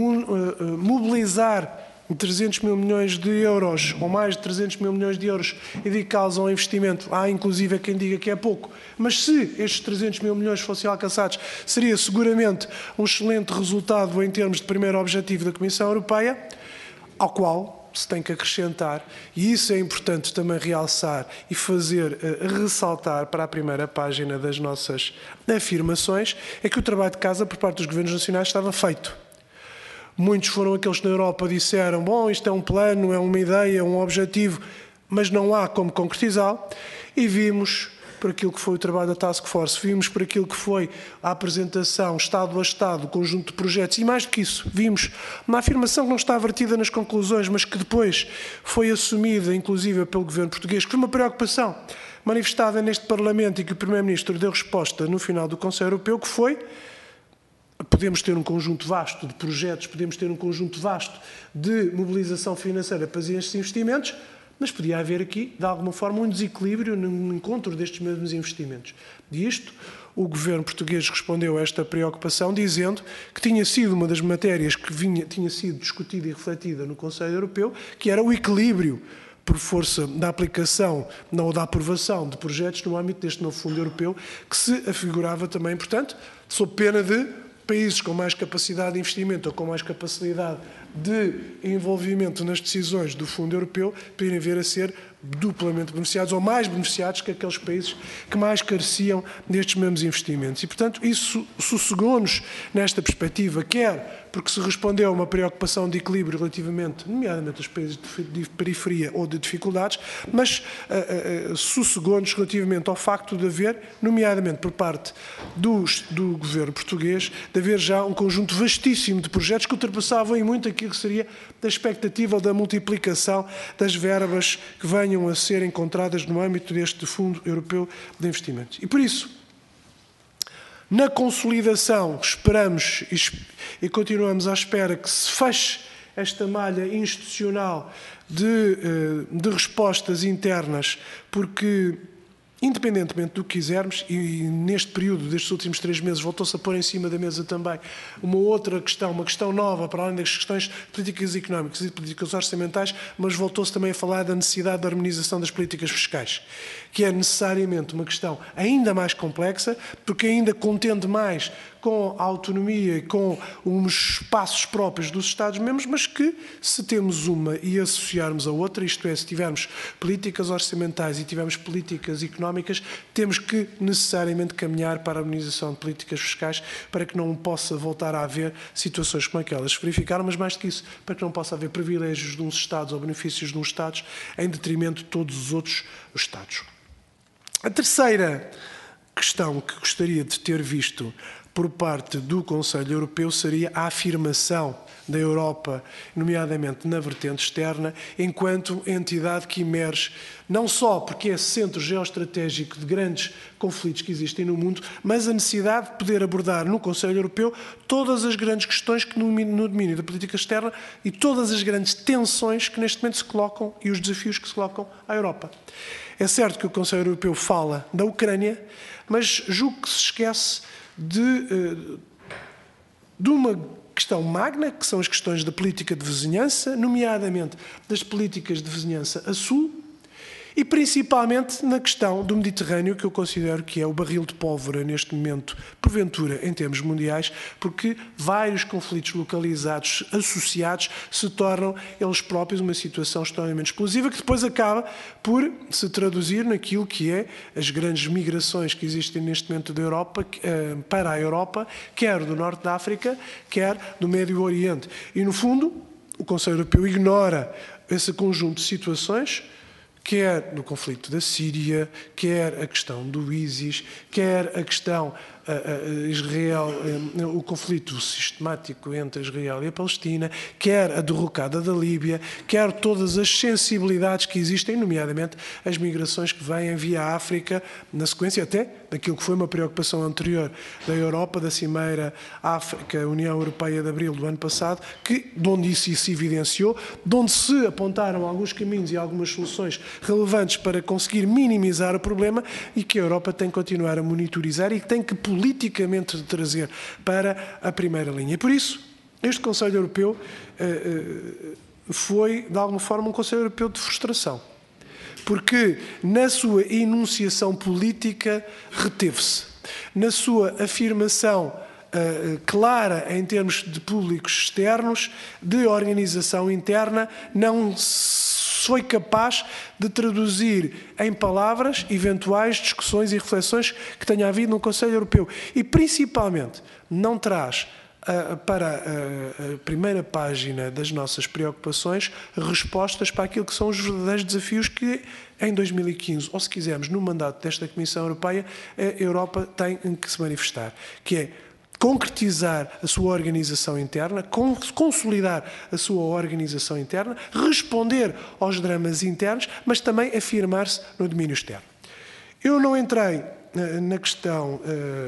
E: mobilizar 300 mil milhões de euros, ou mais de 300 mil milhões de euros, e dedicá-los ao investimento, há inclusive quem diga que é pouco, mas se estes 300 mil milhões fossem alcançados, seria seguramente um excelente resultado em termos de primeiro objetivo da Comissão Europeia, ao qual se tem que acrescentar, e isso é importante também realçar e fazer ressaltar para a primeira página das nossas afirmações, é que o trabalho de casa por parte dos governos nacionais estava feito. Muitos foram aqueles que na Europa disseram, bom, isto é um plano, é uma ideia, um objetivo, mas não há como concretizá-lo, e vimos por aquilo que foi o trabalho da Task Force, vimos por aquilo que foi a apresentação, Estado a Estado, conjunto de projetos, e mais do que isso, vimos uma afirmação que não está vertida nas conclusões, mas que depois foi assumida, inclusive, pelo governo português, que foi uma preocupação manifestada neste Parlamento e que o Primeiro-Ministro deu resposta no final do Conselho Europeu, que foi: podemos ter um conjunto vasto de projetos, podemos ter um conjunto vasto de mobilização financeira para estes investimentos, mas podia haver aqui, de alguma forma, um desequilíbrio no encontro destes mesmos investimentos. E isto, o governo português respondeu a esta preocupação dizendo que tinha sido uma das matérias que tinha sido discutida e refletida no Conselho Europeu, que era o equilíbrio por força da aplicação ou da aprovação de projetos no âmbito deste novo Fundo Europeu, que se afigurava também, portanto, sob pena de países com mais capacidade de investimento ou com mais capacidade de envolvimento nas decisões do Fundo Europeu poderem vir a ser duplamente beneficiados ou mais beneficiados que aqueles países que mais careciam destes mesmos investimentos. E, portanto, isso sossegou-nos nesta perspectiva, quer porque se respondeu a uma preocupação de equilíbrio relativamente, nomeadamente aos países de periferia ou de dificuldades, mas sossegou-nos relativamente ao facto de haver, nomeadamente por parte do governo português, de haver já um conjunto vastíssimo de projetos que ultrapassavam em muito aquilo que seria da expectativa da multiplicação das verbas que venham a ser encontradas no âmbito deste Fundo Europeu de Investimentos. E por isso, na consolidação, esperamos e continuamos à espera que se feche esta malha institucional de respostas internas, porque, independentemente do que quisermos, e neste período, destes últimos 3 meses, voltou-se a pôr em cima da mesa também uma outra questão, uma questão nova, para além das questões de políticas económicas e de políticas orçamentais, mas voltou-se também a falar da necessidade da harmonização das políticas fiscais, que é necessariamente uma questão ainda mais complexa, porque ainda contende mais com a autonomia e com uns espaços próprios dos Estados-membros, mas que, se temos uma e associarmos a outra, isto é, se tivermos políticas orçamentais e tivermos políticas económicas, temos que necessariamente caminhar para a harmonização de políticas fiscais para que não possa voltar a haver situações como aquelas que verificaram, mas mais do que isso, para que não possa haver privilégios de uns Estados ou benefícios de uns Estados em detrimento de todos os outros Estados. A terceira questão que gostaria de ter visto por parte do Conselho Europeu seria a afirmação da Europa, nomeadamente na vertente externa, enquanto entidade que emerge não só porque é centro geoestratégico de grandes conflitos que existem no mundo, mas a necessidade de poder abordar no Conselho Europeu todas as grandes questões que no domínio da política externa e todas as grandes tensões que neste momento se colocam e os desafios que se colocam à Europa. É certo que o Conselho Europeu fala da Ucrânia, mas julgo que se esquece de uma questão magna, que são as questões da política de vizinhança, nomeadamente das políticas de vizinhança a sul, e principalmente na questão do Mediterrâneo, que eu considero que é o barril de pólvora neste momento, porventura, em termos mundiais, porque vários conflitos localizados, associados, se tornam eles próprios uma situação extremamente explosiva, que depois acaba por se traduzir naquilo que é as grandes migrações que existem neste momento da Europa, para a Europa, quer do Norte da África, quer do Médio Oriente. E, no fundo, o Conselho Europeu ignora esse conjunto de situações, quer no conflito da Síria, quer a questão do ISIS, quer a questão Israel, o conflito sistemático entre Israel e a Palestina, quer a derrocada da Líbia, quer todas as sensibilidades que existem, nomeadamente as migrações que vêm via África, na sequência até daquilo que foi uma preocupação anterior da Europa, da Cimeira África-União Europeia de abril do ano passado, de onde isso se evidenciou, de onde se apontaram alguns caminhos e algumas soluções relevantes para conseguir minimizar o problema e que a Europa tem que continuar a monitorizar e que tem que politicamente trazer para a primeira linha. E por isso, este Conselho Europeu foi, de alguma forma, um Conselho Europeu de frustração. Porque na sua enunciação política reteve-se. Na sua afirmação clara em termos de públicos externos, de organização interna, não foi capaz de traduzir em palavras eventuais discussões e reflexões que tenha havido no Conselho Europeu. E, principalmente, não traz para a primeira página das nossas preocupações respostas para aquilo que são os verdadeiros desafios que, em 2015, ou se quisermos, no mandato desta Comissão Europeia, a Europa tem que se manifestar, que é concretizar a sua organização interna, consolidar a sua organização interna, responder aos dramas internos, mas também afirmar-se no domínio externo. Eu não entrei na questão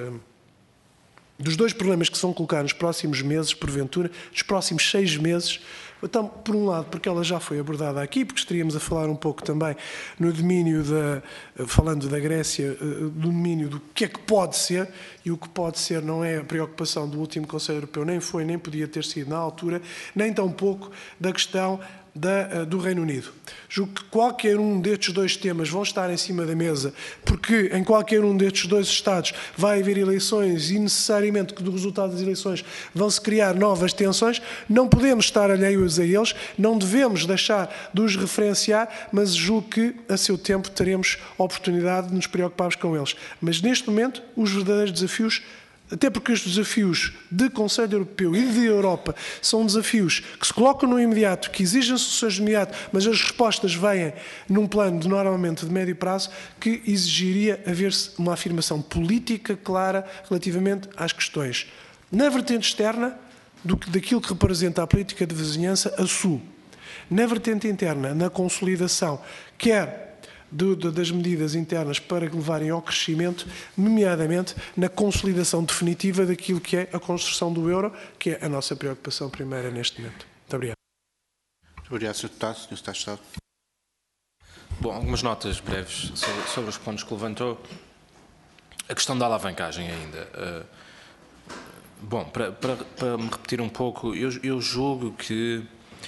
E: dos dois problemas que se vão colocar nos próximos meses, porventura, nos próximos 6 meses. Então, por um lado, porque ela já foi abordada aqui, porque estaríamos a falar um pouco também no domínio falando da Grécia, do domínio do que é que pode ser, e o que pode ser não é a preocupação do último Conselho Europeu, nem foi, nem podia ter sido na altura, nem tampouco da questão do Reino Unido. Julgo que qualquer um destes dois temas vão estar em cima da mesa, porque em qualquer um destes dois Estados vai haver eleições e necessariamente que do resultado das eleições vão-se criar novas tensões. Não podemos estar alheios a eles, não devemos deixar de os referenciar, mas julgo que a seu tempo teremos a oportunidade de nos preocuparmos com eles. Mas neste momento, os verdadeiros desafios, até porque os desafios de Conselho Europeu e de Europa são desafios que se colocam no imediato, que exigem soluções de imediato, mas as respostas vêm num plano normalmente de médio prazo, que exigiria haver-se uma afirmação política clara relativamente às questões. Na vertente externa, daquilo que representa a política de vizinhança a sul. Na vertente interna, na consolidação, quer das medidas internas para levarem ao crescimento, nomeadamente na consolidação definitiva daquilo que é a construção do euro, que é a nossa preocupação primeira neste momento. Muito obrigado.
A: Muito obrigado, Sr. Deputado. Sr. Secretário de Estado.
B: Bom, algumas notas breves sobre os pontos que levantou. A questão da alavancagem ainda. Bom, para me repetir um pouco, eu julgo que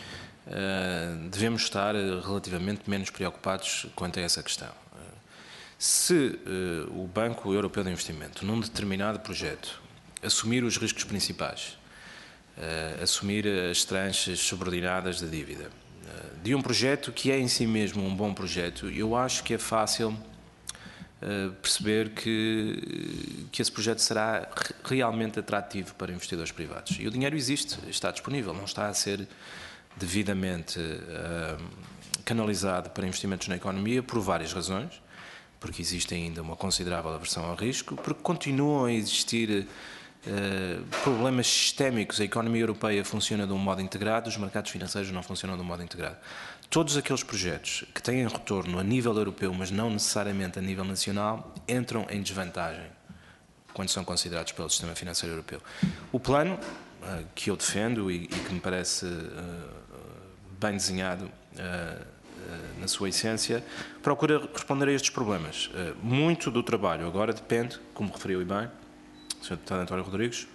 B: devemos estar relativamente menos preocupados quanto a essa questão. Se o Banco Europeu de Investimento, num determinado projeto, assumir os riscos principais, assumir as tranches subordinadas da dívida. De um projeto que é em si mesmo um bom projeto, eu acho que é fácil perceber que esse projeto será realmente atrativo para investidores privados. E o dinheiro existe, está disponível, não está a ser devidamente canalizado para investimentos na economia por várias razões, porque existe ainda uma considerável aversão ao risco, porque continuam a existir problemas sistémicos. A economia europeia funciona de um modo integrado, os mercados financeiros não funcionam de um modo integrado. Todos aqueles projetos que têm retorno a nível europeu, mas não necessariamente a nível nacional, entram em desvantagem quando são considerados pelo sistema financeiro europeu. O plano que eu defendo e que me parece bem desenhado na sua essência, procura responder a estes problemas. Muito do trabalho agora depende, como referiu bem o Sr. Deputado António Rodrigues,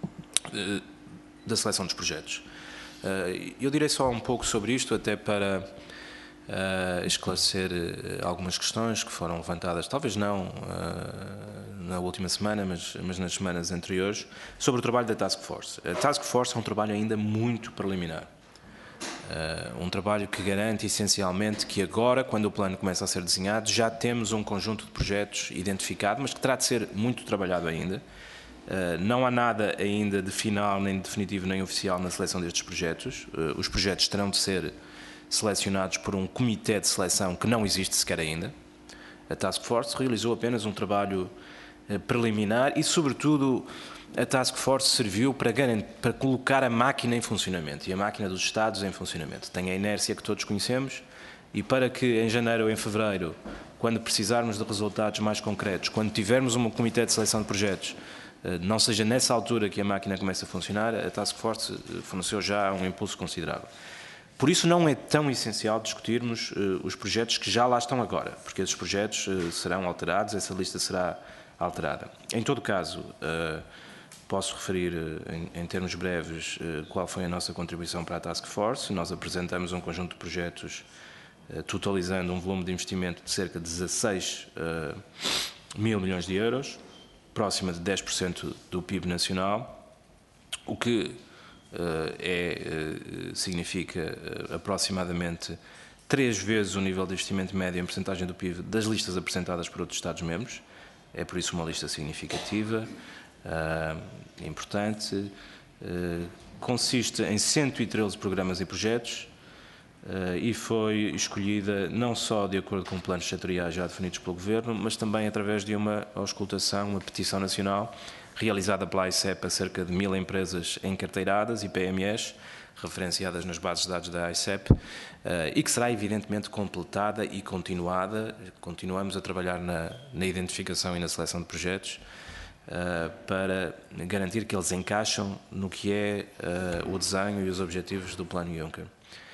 B: da seleção dos projetos. Eu direi só um pouco sobre isto, até para esclarecer algumas questões que foram levantadas, talvez não na última semana, mas nas semanas anteriores, sobre o trabalho da Task Force. A Task Force é um trabalho ainda muito preliminar. Um trabalho que garante essencialmente que agora, quando o plano começa a ser desenhado, já temos um conjunto de projetos identificado, mas que terá de ser muito trabalhado ainda. Não há nada ainda de final, nem de definitivo, nem oficial na seleção destes projetos. Os projetos terão de ser selecionados por um comitê de seleção que não existe sequer ainda. A Task Force realizou apenas um trabalho preliminar e, sobretudo, a Task Force serviu para colocar a máquina em funcionamento, e a máquina dos Estados em funcionamento. Tem a inércia que todos conhecemos, e para que em janeiro ou em fevereiro, quando precisarmos de resultados mais concretos, quando tivermos um comitê de seleção de projetos, não seja nessa altura que a máquina começa a funcionar, a Task Force forneceu já um impulso considerável. Por isso não é tão essencial discutirmos os projetos que já lá estão agora, porque esses projetos serão alterados, essa lista será alterada. Em todo caso, posso referir em termos breves qual foi a nossa contribuição para a Task Force. Nós apresentamos um conjunto de projetos totalizando um volume de investimento de cerca de 16 mil milhões de euros, próxima de 10% do PIB nacional, o que significa aproximadamente 3 vezes o nível de investimento médio em percentagem do PIB das listas apresentadas por outros Estados-membros. É por isso uma lista significativa, importante. Consiste em 113 programas e projetos e foi escolhida não só de acordo com planos setoriais já definidos pelo Governo, mas também através de uma auscultação, uma petição nacional, realizada pela AICEP a cerca de 1000 empresas encarteiradas e PMEs, referenciadas nas bases de dados da AICEP, e que será evidentemente completada e continuada. Continuamos a trabalhar na identificação e na seleção de projetos para garantir que eles encaixam no que é o desenho e os objetivos do Plano Juncker.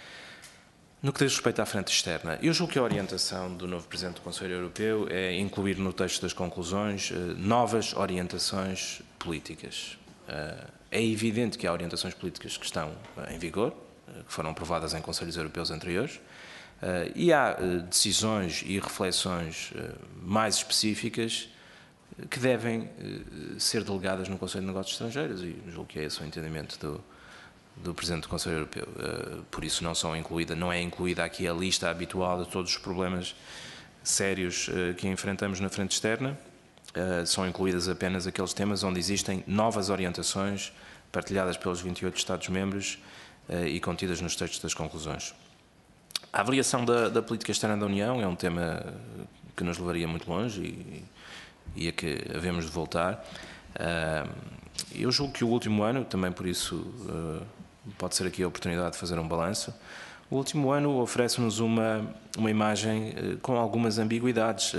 B: No que diz respeito à frente externa, eu julgo que a orientação do novo Presidente do Conselho Europeu é incluir no texto das conclusões novas orientações políticas. É evidente que há orientações políticas que estão em vigor, que foram aprovadas em Conselhos Europeus anteriores, e há decisões e reflexões mais específicas que devem ser delegadas no Conselho de Negócios Estrangeiros, e julgo que é esse o entendimento do Presidente do Conselho Europeu. Por isso não é incluída aqui a lista habitual de todos os problemas sérios que enfrentamos na frente externa. São incluídas apenas aqueles temas onde existem novas orientações partilhadas pelos 28 Estados-membros e contidas nos textos das conclusões. A avaliação da política externa da União é um tema que nos levaria muito longe e a que havemos de voltar. Eu julgo que o último ano, também por isso pode ser aqui a oportunidade de fazer um balanço, o último ano oferece-nos uma imagem com algumas ambiguidades.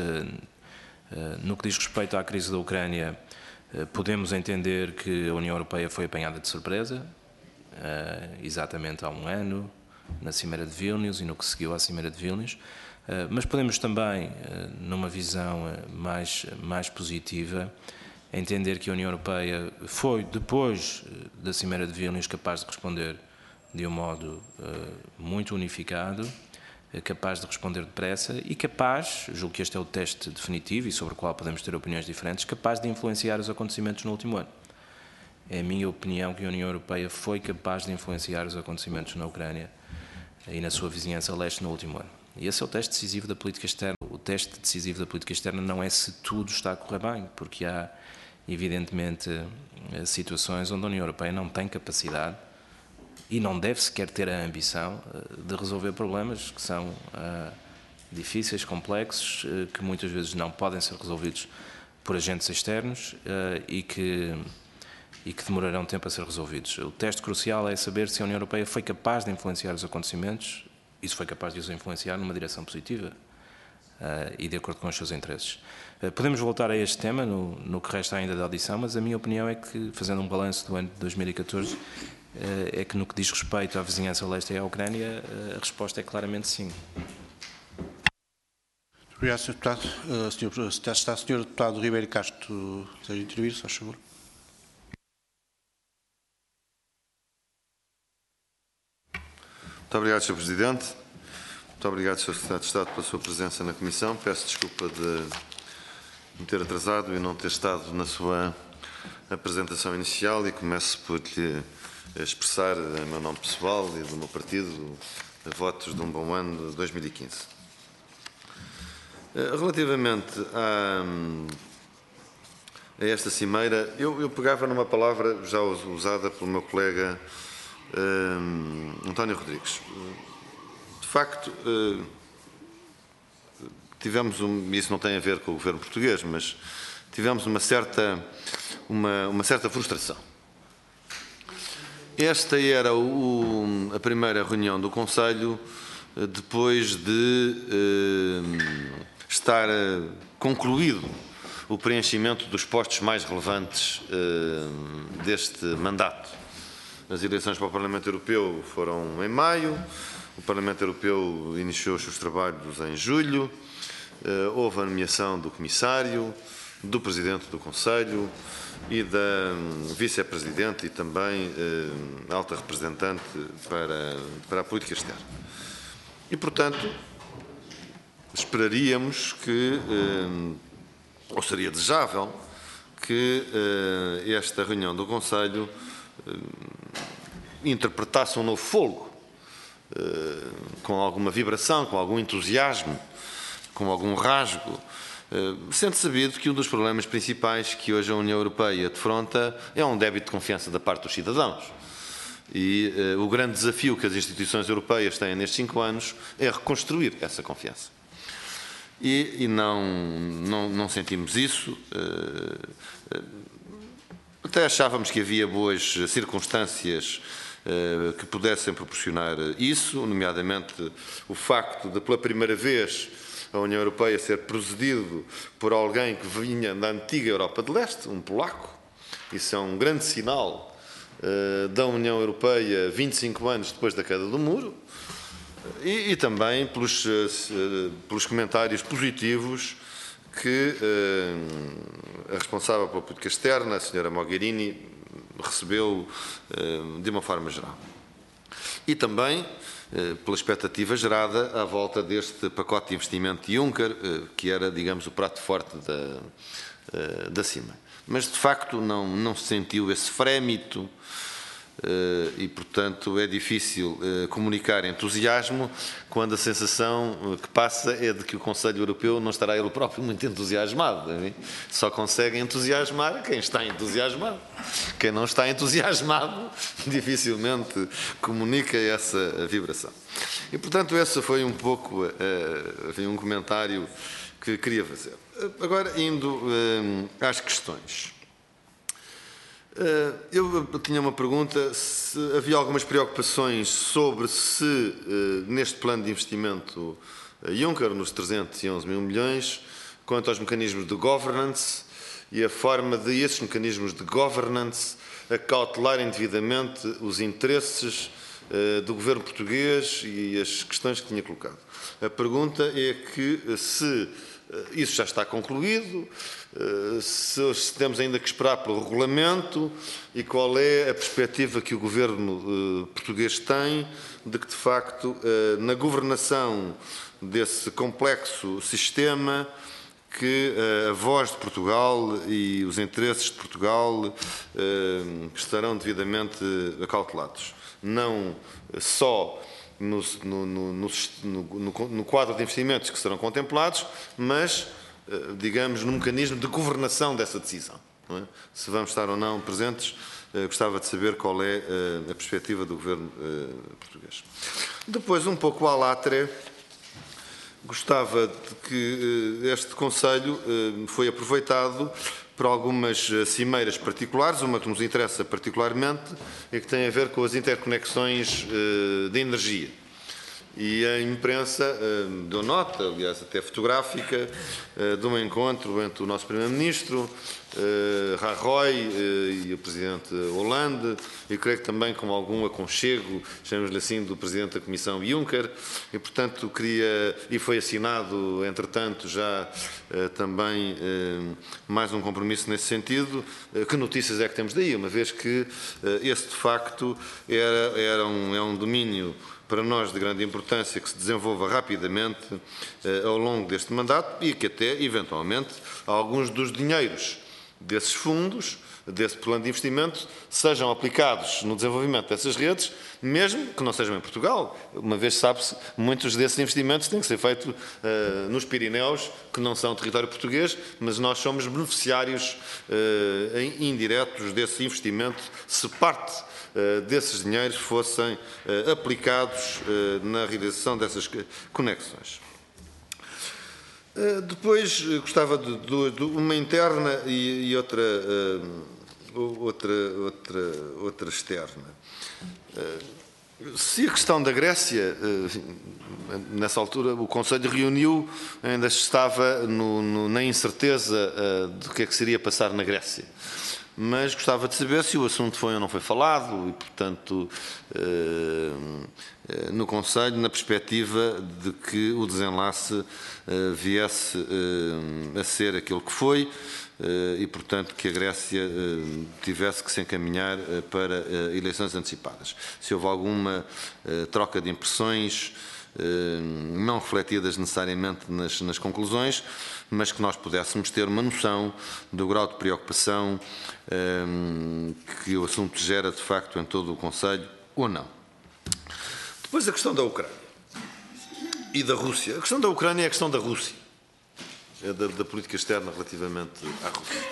B: No que diz respeito à crise da Ucrânia, podemos entender que a União Europeia foi apanhada de surpresa, exatamente há um ano, na Cimeira de Vilnius e no que seguiu à Cimeira de Vilnius, mas podemos também, numa visão mais positiva, entender que a União Europeia foi, depois da Cimeira de Vilnius, capaz de responder de um modo muito unificado, capaz de responder depressa e capaz, julgo que este é o teste definitivo e sobre o qual podemos ter opiniões diferentes, capaz de influenciar os acontecimentos no último ano. é a minha opinião que a União Europeia foi capaz de influenciar os acontecimentos na Ucrânia e na sua vizinhança leste no último ano. E esse é o teste decisivo da política externa. O teste decisivo da política externa não é se tudo está a correr bem, porque há, evidentemente, situações onde a União Europeia não tem capacidade e não deve sequer ter a ambição de resolver problemas que são difíceis, complexos, que muitas vezes não podem ser resolvidos por agentes externos e que demorarão tempo a ser resolvidos. O teste crucial é saber se a União Europeia foi capaz de influenciar os acontecimentos e se foi capaz de os influenciar numa direção positiva e de acordo com os seus interesses. Podemos voltar a este tema no que resta ainda da audição, mas a minha opinião é que, fazendo um balanço do ano de 2014, é que no que diz respeito à vizinhança leste e à Ucrânia, a resposta é claramente sim.
A: Obrigado, Sr. Deputado. Sr. Deputado Ribeiro Castro, deseja intervir, se faz favor.
F: Muito obrigado, Sr. Presidente. Muito obrigado, Sr. Secretário de Estado, pela sua presença na Comissão. Peço desculpa de me ter atrasado e não ter estado na sua apresentação inicial e começo por lhe expressar, em meu nome pessoal e do meu partido, votos de um bom ano de 2015. Relativamente a esta cimeira, eu pegava numa palavra já usada pelo meu colega António Rodrigues. De facto, tivemos, isso não tem a ver com o governo português, mas tivemos uma certa frustração. Esta era a primeira reunião do Conselho depois de estar concluído o preenchimento dos postos mais relevantes deste mandato. As eleições para o Parlamento Europeu foram em maio, o Parlamento Europeu iniciou os seus trabalhos em julho, houve a nomeação do Comissário, do Presidente do Conselho e da Vice-Presidente e também Alta Representante para a Política Externa. E, portanto, esperaríamos que, ou seria desejável, que esta reunião do Conselho interpretasse um novo fôlego, com alguma vibração, com algum entusiasmo, com algum rasgo, sendo sabido que um dos problemas principais que hoje a União Europeia defronta é um débito de confiança da parte dos cidadãos. E o grande desafio que as instituições europeias têm nestes 5 anos é reconstruir essa confiança. E não sentimos isso. Até achávamos que havia boas circunstâncias que pudessem proporcionar isso, nomeadamente o facto de, pela primeira vez, a União Europeia ser presidido por alguém que vinha da antiga Europa de Leste, um polaco. Isso é um grande sinal da União Europeia 25 anos depois da queda do muro. E também pelos comentários positivos que a responsável pela política externa, a Sra. Mogherini, recebeu de uma forma geral. E também pela expectativa gerada à volta deste pacote de investimento de Juncker, que era, digamos, o prato forte da cima. Mas, de facto, não se sentiu esse frémito e, portanto, é difícil comunicar entusiasmo quando a sensação que passa é de que o Conselho Europeu não estará ele próprio muito entusiasmado. Só consegue entusiasmar quem está entusiasmado. Quem não está entusiasmado dificilmente comunica essa vibração. E, portanto, esse foi um pouco um comentário que queria fazer. Agora, indo às questões. Eu tinha uma pergunta, se havia algumas preocupações sobre se neste plano de investimento Juncker, nos 311 mil milhões, quanto aos mecanismos de governance e a forma de esses mecanismos de governance acautelarem devidamente os interesses do governo português e as questões que tinha colocado. A pergunta é que se isso já está concluído, se temos ainda que esperar pelo regulamento e qual é a perspectiva que o governo português tem de que, de facto, na governação desse complexo sistema, que a voz de Portugal e os interesses de Portugal estarão devidamente acautelados. Não só no quadro de investimentos que serão contemplados, mas, digamos, no mecanismo de governação dessa decisão. Não é? Se vamos estar ou não presentes, gostava de saber qual é a perspectiva do Governo português. Depois, um pouco à latre, gostava de que este Conselho foi aproveitado por algumas cimeiras particulares, uma que nos interessa particularmente e que tem a ver com as interconexões de energia. E a imprensa deu nota, aliás até fotográfica, de um encontro entre o nosso Primeiro-Ministro, Rajoy e o Presidente Hollande, e creio que também com algum aconchego, chamemos-lhe assim, do Presidente da Comissão Juncker, e portanto e foi assinado, entretanto, já também mais um compromisso nesse sentido. Que notícias é que temos daí, uma vez que esse de facto é um domínio para nós de grande importância que se desenvolva rapidamente ao longo deste mandato e que até, eventualmente, alguns dos dinheiros desses fundos, desse plano de investimento, sejam aplicados no desenvolvimento dessas redes, mesmo que não sejam em Portugal. Uma vez sabe-se, muitos desses investimentos têm que ser feitos nos Pirineus, que não são território português, mas nós somos beneficiários indiretos desse investimento, se parte desses dinheiros fossem aplicados na realização dessas conexões. Depois gostava de uma interna e outra externa. Se a questão da Grécia, nessa altura o Conselho reuniu, ainda estava na incerteza do que é que seria passar na Grécia. Mas gostava de saber se o assunto foi ou não foi falado e, portanto, no Conselho, na perspectiva de que o desenlace viesse a ser aquilo que foi e, portanto, que a Grécia tivesse que se encaminhar para eleições antecipadas. Se houve alguma troca de impressões não refletidas necessariamente nas conclusões, mas que nós pudéssemos ter uma noção do grau de preocupação que o assunto gera, de facto, em todo o Conselho, ou não. Depois a questão da Ucrânia e da Rússia. A questão da Ucrânia é a questão da Rússia, é da política externa relativamente à Rússia.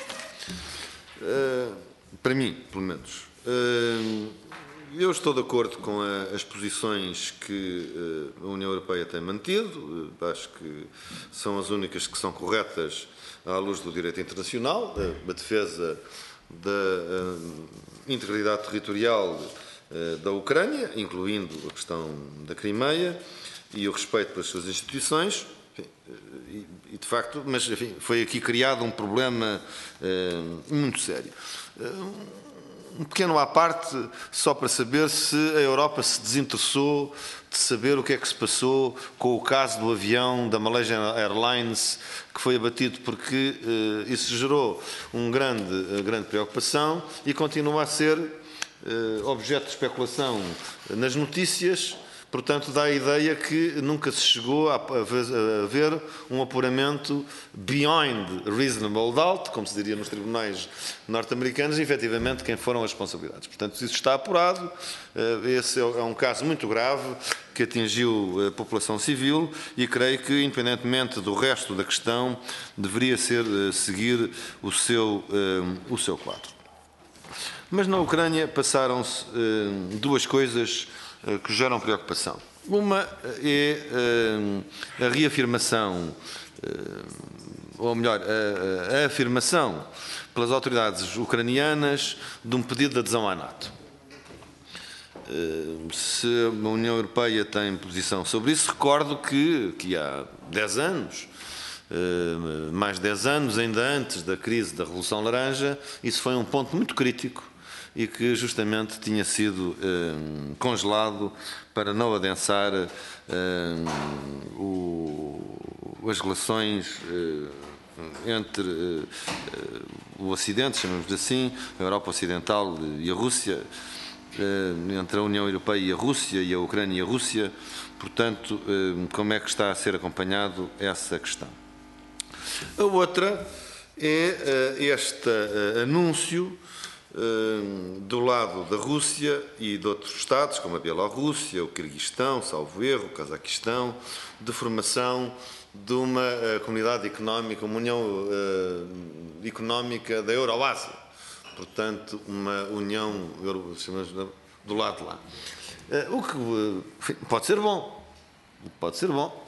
F: Para mim, pelo menos. Eu estou de acordo com as posições que a União Europeia tem mantido, acho que são as únicas que são corretas à luz do direito internacional, a defesa da integridade territorial da Ucrânia, incluindo a questão da Crimeia, e o respeito pelas suas instituições, e de facto, mas enfim, foi aqui criado um problema muito sério. Um pequeno à parte, só para saber se a Europa se desinteressou de saber o que é que se passou com o caso do avião da Malaysian Airlines que foi abatido, porque isso gerou uma grande preocupação e continua a ser objeto de especulação nas notícias. Portanto, dá a ideia que nunca se chegou a ver um apuramento beyond reasonable doubt, como se diria nos tribunais norte-americanos, e efetivamente quem foram as responsabilidades. Portanto, isso está apurado. Esse é um caso muito grave que atingiu a população civil e creio que, independentemente do resto da questão, deveria seguir o seu quadro. Mas na Ucrânia passaram-se duas coisas que geram preocupação. Uma é a reafirmação, ou melhor, a afirmação pelas autoridades ucranianas de um pedido de adesão à NATO. Se a União Europeia tem posição sobre isso, recordo que há 10 anos, mais de 10 anos, ainda antes da crise da Revolução Laranja, isso foi um ponto muito crítico e que justamente tinha sido congelado para não adensar as relações entre o Ocidente, chamamos-lhe assim, a Europa Ocidental e a Rússia, entre a União Europeia e a Rússia, e a Ucrânia e a Rússia. Portanto, como é que está a ser acompanhado essa questão? A outra é este anúncio do lado da Rússia e de outros Estados, como a Bielorrússia, o Quirguistão, salvo erro, o Cazaquistão, de formação de uma comunidade económica, uma união económica da Euroásia. Portanto, uma união do lado de lá. O que pode ser bom. Pode ser bom.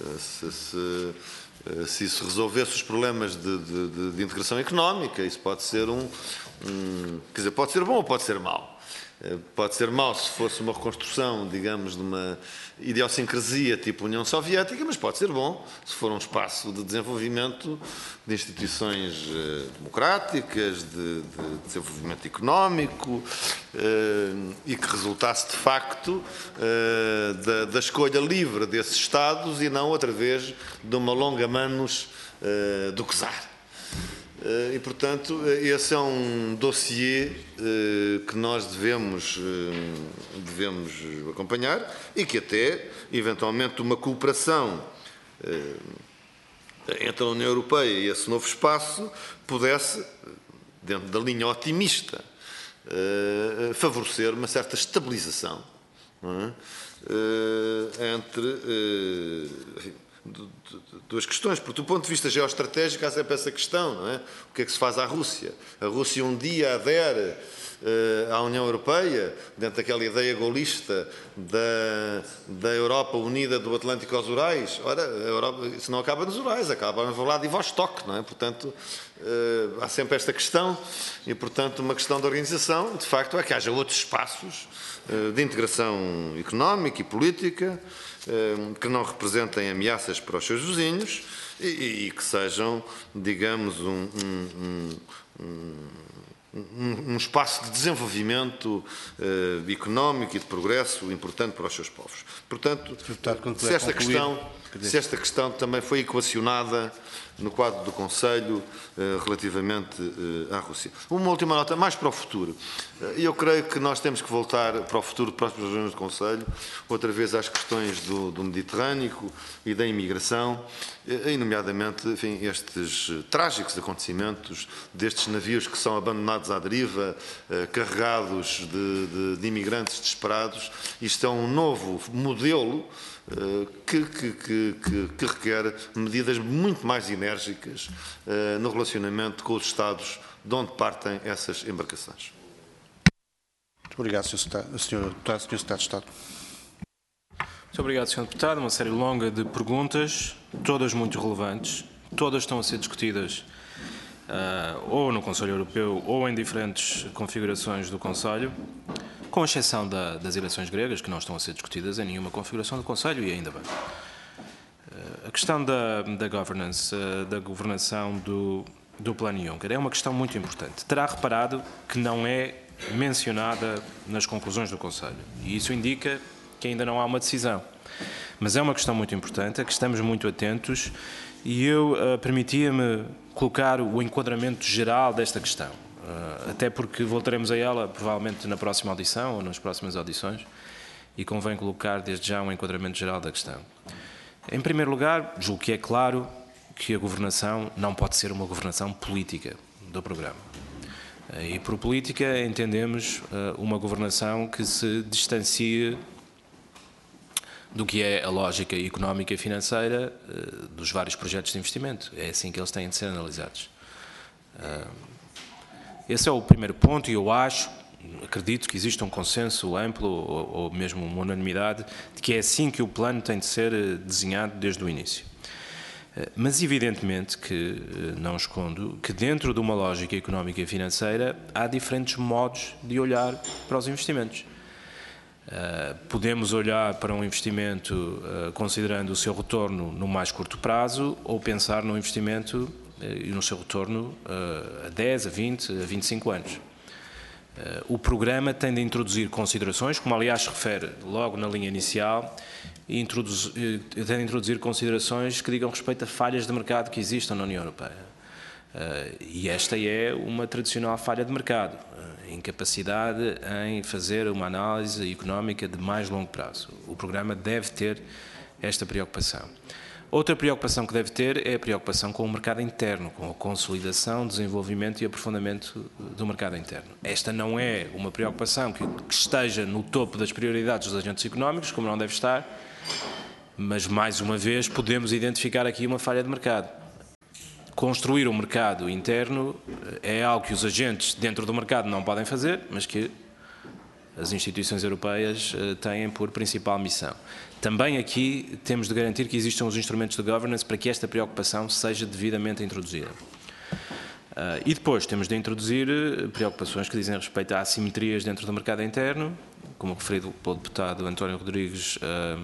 F: Se isso resolvesse os problemas de integração económica, isso pode ser quer dizer, pode ser bom ou pode ser mau. Pode ser mau se fosse uma reconstrução, digamos, de uma idiosincrasia tipo União Soviética, mas pode ser bom se for um espaço de desenvolvimento de instituições democráticas, de desenvolvimento económico e que resultasse de facto da escolha livre desses Estados e não através de uma longa manos do czar. E, portanto, esse é um dossiê que nós devemos acompanhar e que até, eventualmente, uma cooperação entre a União Europeia e esse novo espaço pudesse, dentro da linha otimista, favorecer uma certa estabilização, não é? Entre duas questões, porque do ponto de vista geoestratégico há sempre essa questão, não é? O que é que se faz à Rússia? A Rússia um dia adere à União Europeia, dentro daquela ideia golista da Europa unida do Atlântico aos Urais. Ora, a Europa, isso não acaba nos Urais, acaba no Vladivostok, não é? Portanto, há sempre esta questão e, portanto, uma questão de organização, de facto, é que haja outros espaços de integração económica e política que não representem ameaças para os seus vizinhos e que sejam, digamos, um espaço de desenvolvimento económico e de progresso importante para os seus povos. Portanto, se esta questão também foi equacionada no quadro do Conselho relativamente à Rússia. Uma última nota, mais para o futuro. Eu creio que nós temos que voltar para o futuro de próximas reuniões do Conselho, outra vez às questões do Mediterrâneo e da imigração, e nomeadamente, enfim, estes trágicos acontecimentos destes navios que são abandonados à deriva, carregados de imigrantes desesperados. Isto é um novo modelo que requer medidas muito mais enérgicas no relacionamento com os Estados de onde partem essas embarcações.
A: Muito obrigado, Sr. Deputado. Sr. Secretário de Estado.
B: Muito obrigado, Sr. Deputado. Uma série longa de perguntas, todas muito relevantes, todas estão a ser discutidas ou no Conselho Europeu ou em diferentes configurações do Conselho, com exceção das eleições gregas, que não estão a ser discutidas em nenhuma configuração do Conselho, e ainda bem. A questão da governance, da governação do Plano Juncker, é uma questão muito importante. Terá reparado que não é mencionada nas conclusões do Conselho, e isso indica que ainda não há uma decisão. Mas é uma questão muito importante, a que estamos muito atentos, e eu permitia-me colocar o enquadramento geral desta questão. Até porque voltaremos a ela provavelmente na próxima audição ou nas próximas audições, e convém colocar desde já um enquadramento geral da questão. Em primeiro lugar, julgo que é claro que a governação não pode ser uma governação política do programa. E por política entendemos uma governação que se distancie do que é a lógica económica e financeira dos vários projetos de investimento. É assim que eles têm de ser analisados. Esse é o primeiro ponto e eu acredito que existe um consenso amplo ou mesmo uma unanimidade de que é assim que o plano tem de ser desenhado desde o início. Mas evidentemente que, não escondo, que dentro de uma lógica económica e financeira há diferentes modos de olhar para os investimentos. Podemos olhar para um investimento considerando o seu retorno no mais curto prazo ou pensar no investimento e no seu retorno a 10, a 20, a 25 anos. O programa tem de introduzir considerações, como aliás refere logo na linha inicial, tem de introduzir considerações que digam respeito a falhas de mercado que existam na União Europeia. E esta é uma tradicional falha de mercado, incapacidade em fazer uma análise económica de mais longo prazo. O programa deve ter esta preocupação. Outra preocupação que deve ter é a preocupação com o mercado interno, com a consolidação, desenvolvimento e aprofundamento do mercado interno. Esta não é uma preocupação que esteja no topo das prioridades dos agentes económicos, como não deve estar, mas, mais uma vez, podemos identificar aqui uma falha de mercado. Construir um mercado interno é algo que os agentes dentro do mercado não podem fazer, mas que as instituições europeias têm por principal missão. Também aqui temos de garantir que existam os instrumentos de governance para que esta preocupação seja devidamente introduzida. E depois temos de introduzir preocupações que dizem respeito a assimetrias dentro do mercado interno, como referido pelo deputado António Rodrigues.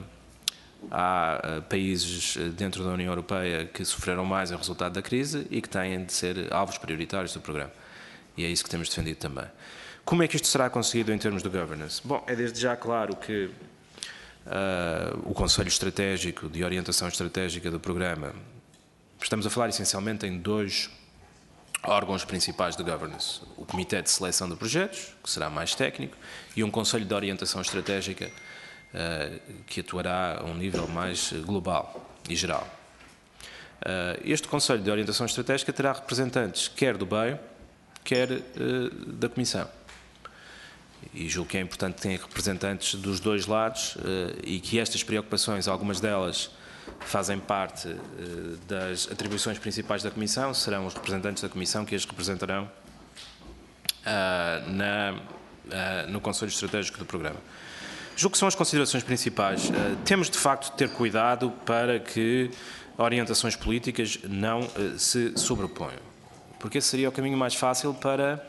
B: Há países dentro da União Europeia que sofreram mais em resultado da crise e que têm de ser alvos prioritários do programa. E é isso que temos defendido também. Como é que isto será conseguido em termos de governance? Bom, é desde já claro que o Conselho Estratégico de Orientação Estratégica do programa, estamos a falar essencialmente em 2 órgãos principais de governance. O Comitê de Seleção de Projetos, que será mais técnico, e um Conselho de Orientação Estratégica que atuará a um nível mais global e geral. Este Conselho de Orientação Estratégica terá representantes quer do BEI, quer da Comissão. E julgo que é importante que tenha representantes dos 2 lados e que estas preocupações, algumas delas fazem parte das atribuições principais da Comissão, serão os representantes da Comissão que as representarão no Conselho Estratégico do Programa. Julgo que são as considerações principais. Temos, de facto, de ter cuidado para que orientações políticas não se sobreponham, porque esse seria o caminho mais fácil para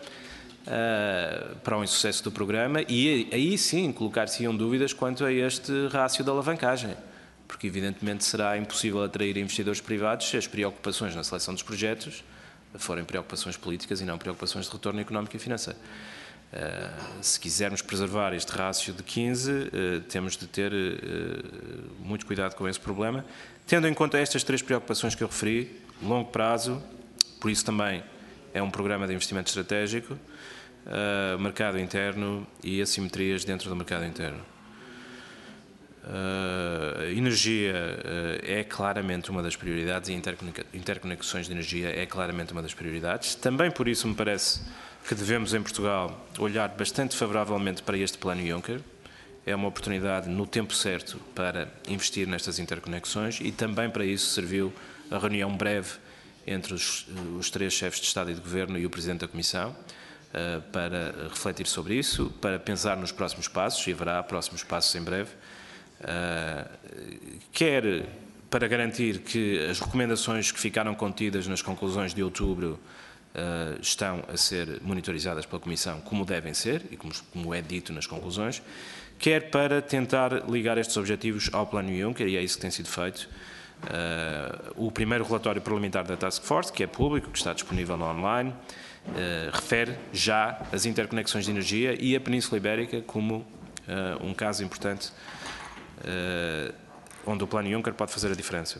B: o insucesso do programa e aí sim colocar-se-iam dúvidas quanto a este rácio de alavancagem, porque evidentemente será impossível atrair investidores privados se as preocupações na seleção dos projetos forem preocupações políticas e não preocupações de retorno económico e financeiro. Se quisermos preservar este rácio de 15, temos de ter muito cuidado com esse problema, tendo em conta estas 3 preocupações que eu referi: longo prazo, por isso também é um programa de investimento estratégico, mercado interno e assimetrias dentro do mercado interno. Energia é claramente uma das prioridades e interconexões de energia é claramente uma das prioridades. Também por isso me parece que devemos em Portugal olhar bastante favoravelmente para este plano Juncker. É uma oportunidade no tempo certo para investir nestas interconexões e também para isso serviu a reunião breve entre os 3 chefes de Estado e de Governo e o Presidente da Comissão para refletir sobre isso, para pensar nos próximos passos, e haverá próximos passos em breve, quer para garantir que as recomendações que ficaram contidas nas conclusões de outubro estão a ser monitorizadas pela Comissão como devem ser e como é dito nas conclusões, quer para tentar ligar estes objetivos ao plano Juncker, e é isso que tem sido feito. O primeiro relatório parlamentar da Task Force, que é público, que está disponível no online, refere já as interconexões de energia e a Península Ibérica como um caso importante onde o plano Juncker pode fazer a diferença.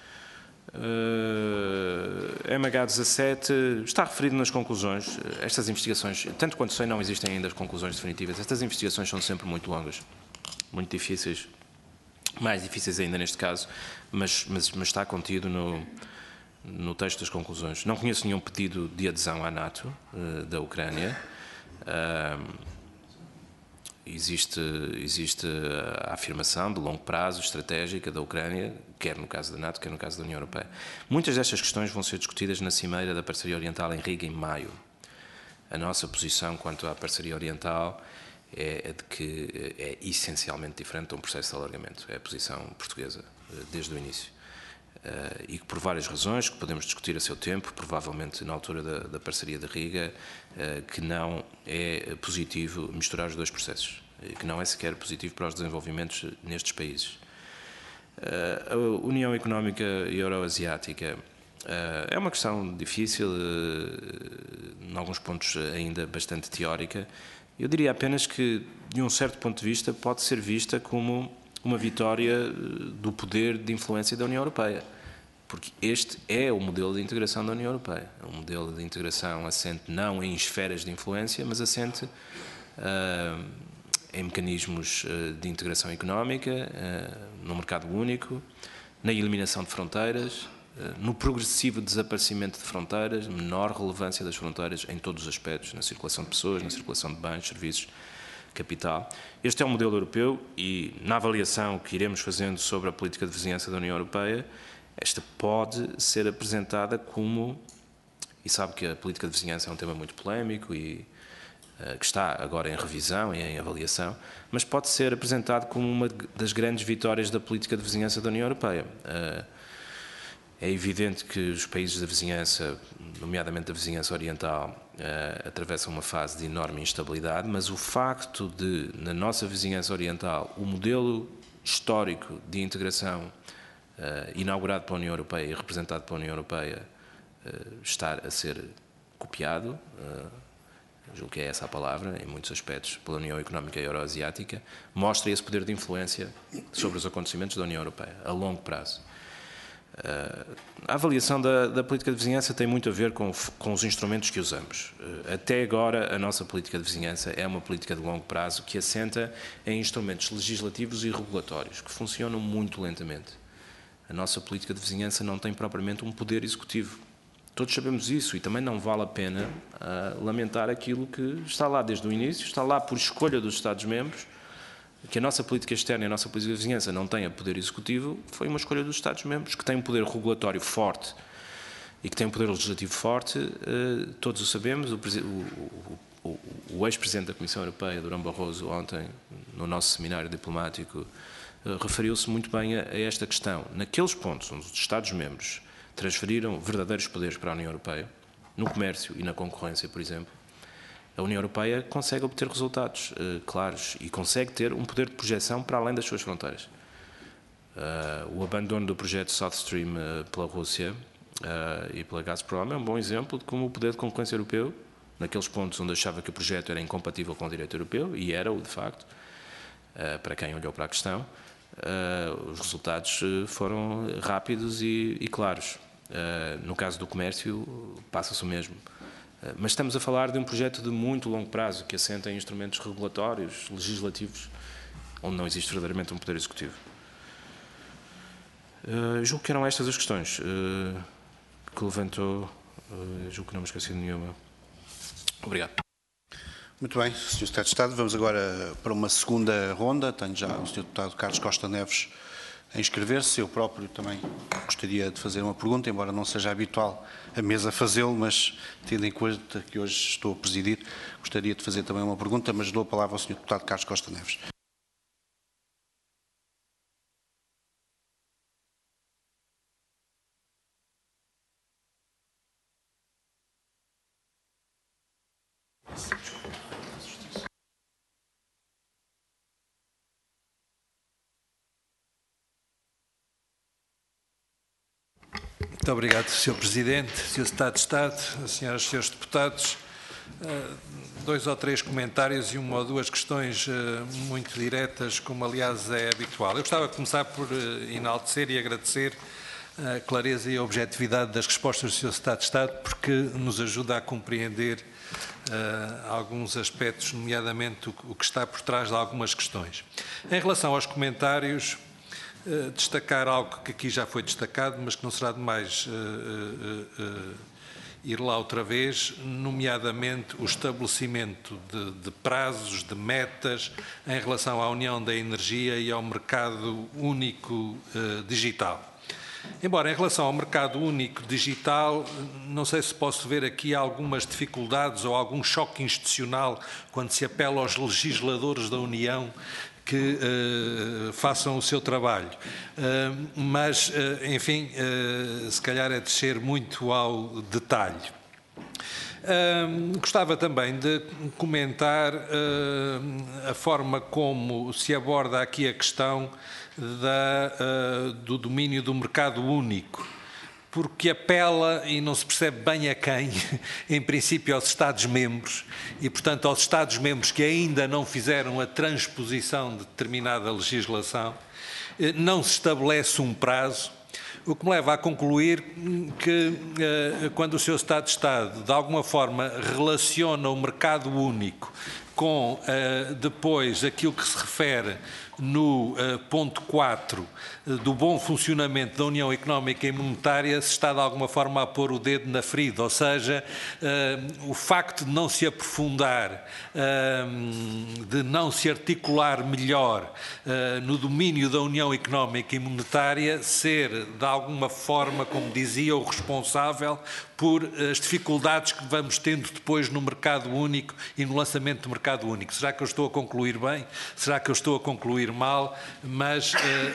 B: MH17 está referido nas conclusões. Estas investigações, tanto quanto sei, não existem ainda as conclusões definitivas. Estas investigações são sempre muito longas, muito difíceis, mais difíceis ainda neste caso, mas está contido no texto das conclusões. Não conheço nenhum pedido de adesão à NATO da Ucrânia. Existe a afirmação de longo prazo estratégica da Ucrânia, quer no caso da NATO, quer no caso da União Europeia. Muitas destas questões vão ser discutidas na Cimeira da Parceria Oriental em Riga em maio. A nossa posição quanto à Parceria Oriental é de que é essencialmente diferente de um processo de alargamento. É a posição portuguesa desde o início. E que por várias razões, que podemos discutir a seu tempo, provavelmente na altura da Parceria de Riga, que não é positivo misturar os 2 processos, que não é sequer positivo para os desenvolvimentos nestes países. A União Económica Euroasiática é uma questão difícil, em alguns pontos ainda bastante teórica. Eu diria apenas que, de um certo ponto de vista, pode ser vista como uma vitória do poder de influência da União Europeia, porque este é o modelo de integração da União Europeia. É um modelo de integração assente não em esferas de influência, mas assente em mecanismos de integração económica, no mercado único, na eliminação de fronteiras, no progressivo desaparecimento de fronteiras, menor relevância das fronteiras em todos os aspectos, na circulação de pessoas, na circulação de bens, serviços, capital. Este é o modelo europeu e, na avaliação que iremos fazendo sobre a política de vizinhança da União Europeia, esta pode ser apresentada como, e sabe que a política de vizinhança é um tema muito polémico e que está agora em revisão e em avaliação, mas pode ser apresentado como uma das grandes vitórias da política de vizinhança da União Europeia. É evidente que os países da vizinhança, nomeadamente da vizinhança oriental, atravessam uma fase de enorme instabilidade, mas o facto de, na nossa vizinhança oriental, o modelo histórico de integração inaugurado pela União Europeia e representado pela União Europeia estar a ser copiado, julgo que é essa a palavra, em muitos aspectos, pela União Económica Euroasiática, mostra esse poder de influência sobre os acontecimentos da União Europeia, a longo prazo. A avaliação da política de vizinhança tem muito a ver com os instrumentos que usamos. Até agora, a nossa política de vizinhança é uma política de longo prazo que assenta em instrumentos legislativos e regulatórios, que funcionam muito lentamente. A nossa política de vizinhança não tem propriamente um poder executivo. Todos sabemos isso e também não vale a pena lamentar aquilo que está lá desde o início, está lá por escolha dos Estados-membros. Que a nossa política externa e a nossa política de vizinhança não tenha poder executivo foi uma escolha dos Estados-membros, que tem um poder regulatório forte e que tem um poder legislativo forte, todos o sabemos. O ex-presidente da Comissão Europeia, Durão Barroso, ontem, no nosso seminário diplomático, referiu-se muito bem a esta questão. Naqueles pontos onde os Estados-membros transferiram verdadeiros poderes para a União Europeia, no comércio e na concorrência, por exemplo, a União Europeia consegue obter resultados claros e consegue ter um poder de projeção para além das suas fronteiras. O abandono do projeto South Stream pela Rússia e pela Gazprom é um bom exemplo de como o poder de concorrência europeu, naqueles pontos onde achava que o projeto era incompatível com o direito europeu, e era-o de facto, para quem olhou para a questão, os resultados foram rápidos e claros. No caso do comércio, passa-se o mesmo. Mas estamos a falar de um projeto de muito longo prazo, que assenta em instrumentos regulatórios, legislativos, onde não existe verdadeiramente um poder executivo. Julgo que eram estas as questões que levantou. Julgo que não me esqueci de nenhuma. Obrigado.
A: Muito bem, Sr. Secretário de Estado. Vamos agora para uma segunda ronda. Tenho já o Sr. Deputado Carlos Costa Neves a inscrever-se. Eu próprio também gostaria de fazer uma pergunta, embora não seja habitual a mesa fazê-lo, mas tendo em conta que hoje estou a presidir, gostaria de fazer também uma pergunta, mas dou a palavra ao Sr. Deputado Carlos Costa Neves.
G: Muito obrigado, Sr. Presidente, Sr. Secretário de Estado, Senhoras e Senhores Deputados. Dois ou três comentários e uma ou duas questões muito diretas, como aliás é habitual. Eu gostava de começar por enaltecer e agradecer a clareza e a objetividade das respostas do Sr. Secretário de Estado, porque nos ajuda a compreender alguns aspectos, nomeadamente o que está por trás de algumas questões. Em relação aos comentários, destacar algo que aqui já foi destacado, mas que não será demais ir lá outra vez, nomeadamente o estabelecimento de prazos, de metas, em relação à União da Energia e ao mercado único digital. Embora, em relação ao mercado único digital, não sei se posso ver aqui algumas dificuldades ou algum choque institucional quando se apela aos legisladores da União que façam o seu trabalho. Mas, enfim, se calhar é descer muito ao detalhe. Gostava também de comentar a forma como se aborda aqui a questão do domínio do mercado único, porque apela, e não se percebe bem a quem, em princípio aos Estados-membros, e portanto aos Estados-membros que ainda não fizeram a transposição de determinada legislação, não se estabelece um prazo, o que me leva a concluir que quando o Sr. Secretário de Estado de alguma forma relaciona o mercado único com depois aquilo que se refere no ponto 4 do bom funcionamento da União Económica e Monetária, se está de alguma forma a pôr o dedo na ferida, ou seja, o facto de não se aprofundar, de não se articular melhor no domínio da União Económica e Monetária, ser de alguma forma, como dizia, o responsável por as dificuldades que vamos tendo depois no mercado único e no lançamento do mercado único. Será que eu estou a concluir bem? Será que eu estou a concluir mal? Mas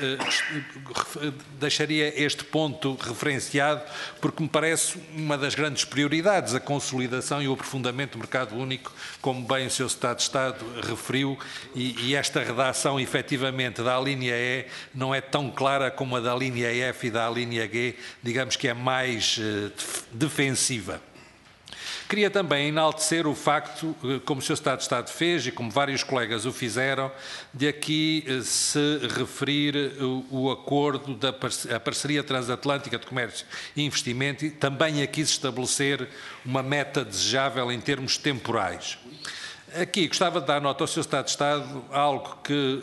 G: deixaria este ponto referenciado porque me parece uma das grandes prioridades, a consolidação e o aprofundamento do mercado único, como bem o Sr. Secretário de Estado referiu, e esta redação, efetivamente, da linha E não é tão clara como a da linha F e da linha G, digamos que é mais defensiva. Queria também enaltecer o facto, como o Sr. Secretário de Estado fez e como vários colegas o fizeram, de aqui se referir o acordo da parceria transatlântica de comércio e investimento e também aqui se estabelecer uma meta desejável em termos temporais. Aqui gostava de dar nota ao Sr. Secretário de Estado algo que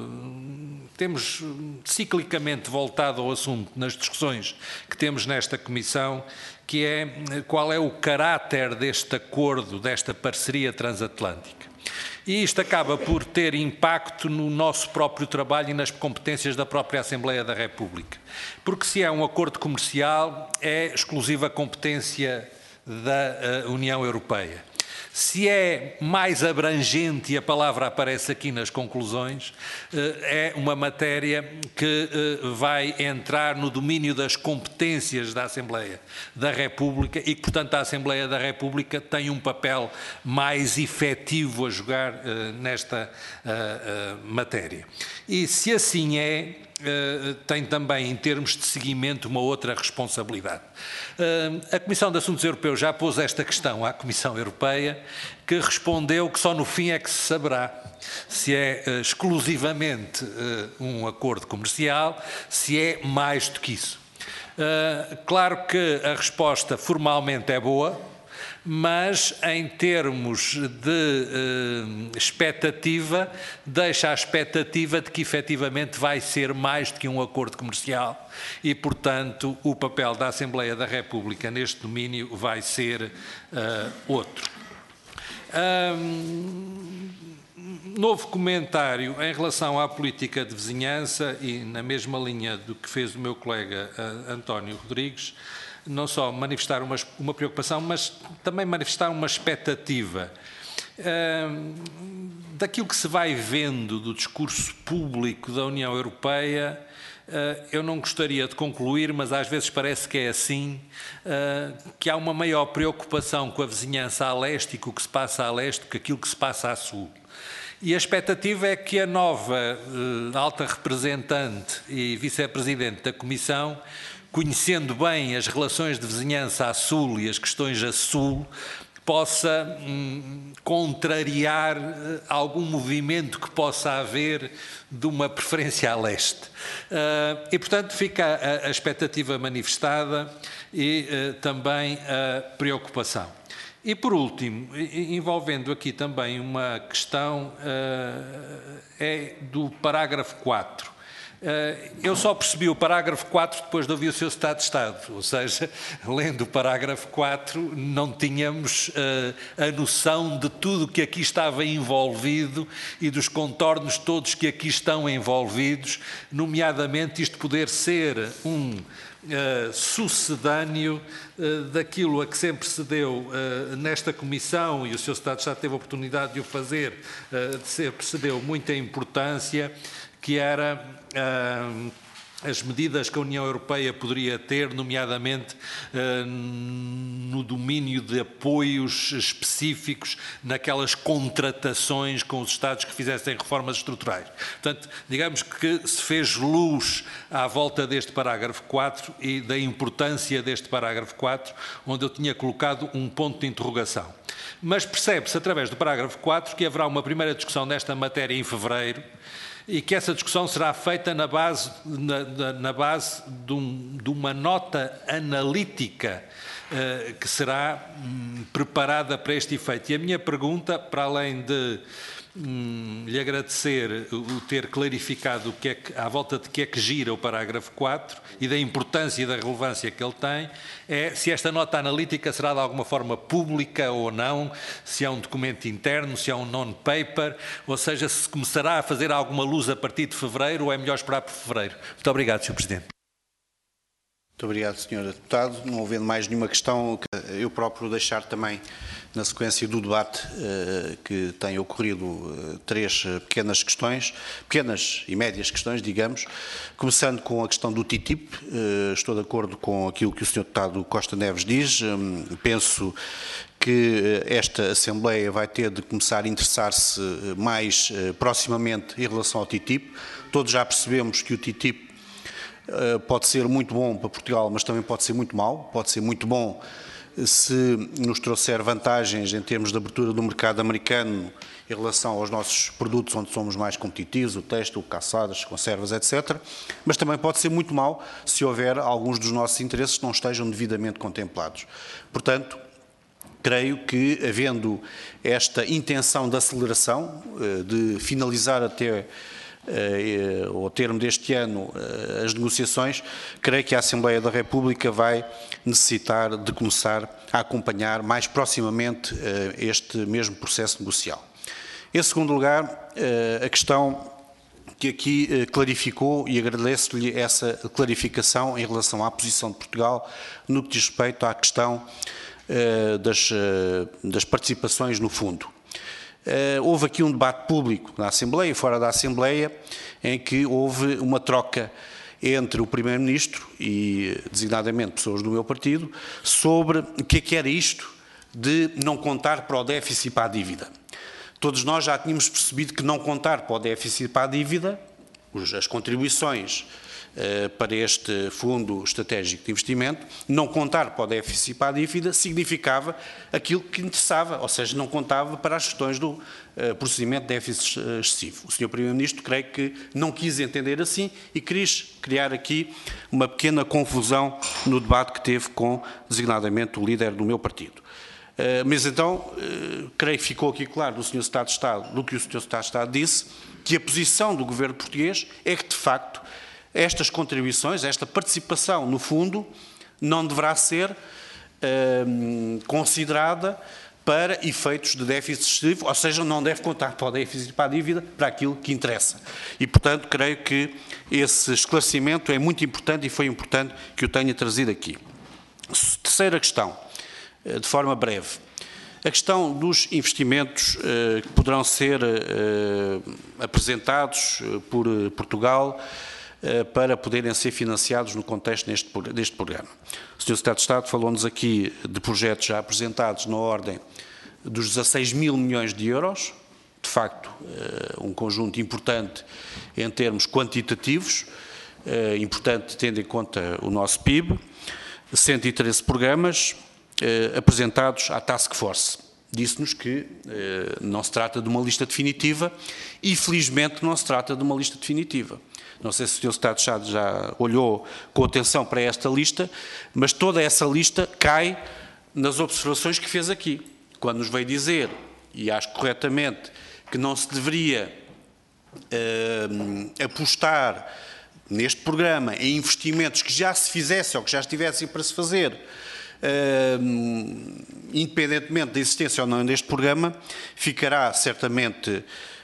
G: temos ciclicamente voltado ao assunto nas discussões que temos nesta Comissão, que é qual é o caráter deste acordo, desta parceria transatlântica. E isto acaba por ter impacto no nosso próprio trabalho e nas competências da própria Assembleia da República. Porque se é um acordo comercial, é exclusiva competência da União Europeia. Se é mais abrangente, e a palavra aparece aqui nas conclusões, é uma matéria que vai entrar no domínio das competências da Assembleia da República e que, portanto, a Assembleia da República tem um papel mais efetivo a jogar nesta matéria. E se assim é, tem também, em termos de seguimento, uma outra responsabilidade. A Comissão de Assuntos Europeus já pôs esta questão à Comissão Europeia, que respondeu que só no fim é que se saberá se é exclusivamente um acordo comercial, se é mais do que isso. Claro que a resposta formalmente é boa, mas em termos de expectativa, deixa a expectativa de que efetivamente vai ser mais do que um acordo comercial e, portanto, o papel da Assembleia da República neste domínio vai ser outro. Novo comentário em relação à política de vizinhança e na mesma linha do que fez o meu colega António Rodrigues, não só manifestar uma preocupação, mas também manifestar uma expectativa. Daquilo que se vai vendo do discurso público da União Europeia, eu não gostaria de concluir, mas às vezes parece que é assim, que há uma maior preocupação com a vizinhança a leste e com o que se passa a leste do que aquilo que se passa a sul. E a expectativa é que a nova alta representante e vice-presidente da Comissão, conhecendo bem as relações de vizinhança a sul e as questões a sul, possa contrariar algum movimento que possa haver de uma preferência a leste. E, portanto, fica a expectativa manifestada e também a preocupação. E, por último, envolvendo aqui também uma questão, é do parágrafo 4. Eu só percebi o parágrafo 4 depois de ouvir o Sr. Secretário de Estado, ou seja, lendo o parágrafo 4 não tínhamos a noção de tudo o que aqui estava envolvido e dos contornos todos que aqui estão envolvidos, nomeadamente isto poder ser um sucedâneo daquilo a que sempre se deu nesta Comissão, e o Sr. Secretário de Estado teve a oportunidade de o fazer, sempre se deu muita importância, que era as medidas que a União Europeia poderia ter, nomeadamente no domínio de apoios específicos naquelas contratações com os Estados que fizessem reformas estruturais. Portanto, digamos que se fez luz à volta deste parágrafo 4 e da importância deste parágrafo 4, onde eu tinha colocado um ponto de interrogação. Mas percebe-se, através do parágrafo 4, que haverá uma primeira discussão desta matéria em fevereiro, e que essa discussão será feita na base de uma nota analítica que será preparada para este efeito. E a minha pergunta, para além de lhe agradecer o ter clarificado à volta de que é que gira o parágrafo 4 e da importância e da relevância que ele tem, é se esta nota analítica será de alguma forma pública ou não, se é um documento interno, se é um non-paper, ou seja, se começará a fazer alguma luz a partir de fevereiro ou é melhor esperar por fevereiro. Muito obrigado, Sr. Presidente.
A: Muito obrigado, Sr. Deputado. Não havendo mais nenhuma questão, eu próprio deixar também, na sequência do debate que tem ocorrido, 3 pequenas questões, pequenas e médias questões, digamos, começando com a questão do TTIP. Estou de acordo com aquilo que o Sr. Deputado Costa Neves diz. Penso que esta Assembleia vai ter de começar a interessar-se mais proximamente em relação ao TTIP. Todos já percebemos que o TTIP pode ser muito bom para Portugal, mas também pode ser muito mau. Pode ser muito bom se nos trouxer vantagens em termos de abertura do mercado americano em relação aos nossos produtos onde somos mais competitivos, o têxtil, calçadas, conservas, etc. Mas também pode ser muito mau se houver alguns dos nossos interesses que não estejam devidamente contemplados. Portanto, creio que, havendo esta intenção de aceleração, de finalizar até ao termo deste ano as negociações, creio que a Assembleia da República vai necessitar de começar a acompanhar mais proximamente este mesmo processo negocial. Em segundo lugar, a questão que aqui clarificou, e agradeço-lhe essa clarificação em relação à posição de Portugal no que diz respeito à questão das participações no fundo. Houve aqui um debate público na Assembleia e fora da Assembleia, em que houve uma troca entre o Primeiro-Ministro e, designadamente, pessoas do meu partido, sobre o que era isto de não contar para o déficit e para a dívida. Todos nós já tínhamos percebido que não contar para o déficit e para a dívida, as contribuições para este Fundo Estratégico de Investimento, não contar para o déficit e para a dívida significava aquilo que interessava, ou seja, não contava para as questões do procedimento de déficit excessivo. O Sr. Primeiro-Ministro creio que não quis entender assim e quis criar aqui uma pequena confusão no debate que teve com, designadamente, o líder do meu partido. Mas então, creio que ficou aqui claro do Sr. Secretário de Estado, do que o Sr. Secretário de Estado disse, que a posição do Governo português é que, de facto, estas contribuições, esta participação no fundo, não deverá ser considerada para efeitos de déficit excessivo, ou seja, não deve contar para o déficit e para a dívida, para aquilo que interessa. E, portanto, creio que esse esclarecimento é muito importante e foi importante que o tenha trazido aqui. Terceira questão, de forma breve. A questão dos investimentos que poderão ser apresentados por Portugal para poderem ser financiados no contexto deste programa. O Sr. Secretário de Estado falou-nos aqui de projetos já apresentados na ordem dos 16 mil milhões de euros, de facto um conjunto importante em termos quantitativos, importante tendo em conta o nosso PIB, 113 programas apresentados à Task Force. Disse-nos que não se trata de uma lista definitiva e, felizmente, não se trata de uma lista definitiva. Não sei se o Sr. Secretário de Estado já olhou com atenção para esta lista, mas toda essa lista cai nas observações que fez aqui, quando nos veio dizer, e acho corretamente, que não se deveria apostar neste programa em investimentos que já se fizessem ou que já estivessem para se fazer, independentemente da existência ou não deste programa, ficará certamente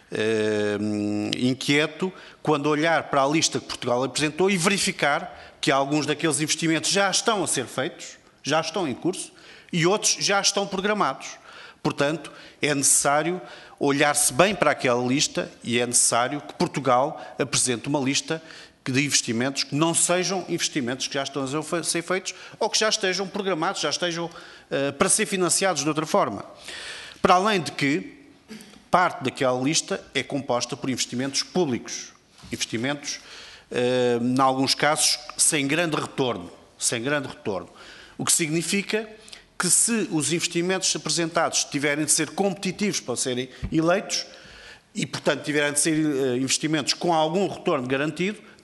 A: inquieto quando olhar para a lista que Portugal apresentou e verificar que alguns daqueles investimentos já estão a ser feitos, já estão em curso, e outros já estão programados. Portanto, é necessário olhar-se bem para aquela lista e é necessário que Portugal apresente uma lista de investimentos que não sejam investimentos que já estão a ser feitos ou que já estejam programados, já estejam para ser financiados de outra forma. Para além de que parte daquela lista é composta por investimentos públicos, investimentos, em alguns casos, sem grande retorno, o que significa que se os investimentos apresentados tiverem de ser competitivos para serem eleitos e, portanto, tiverem de ser investimentos com algum retorno garantido,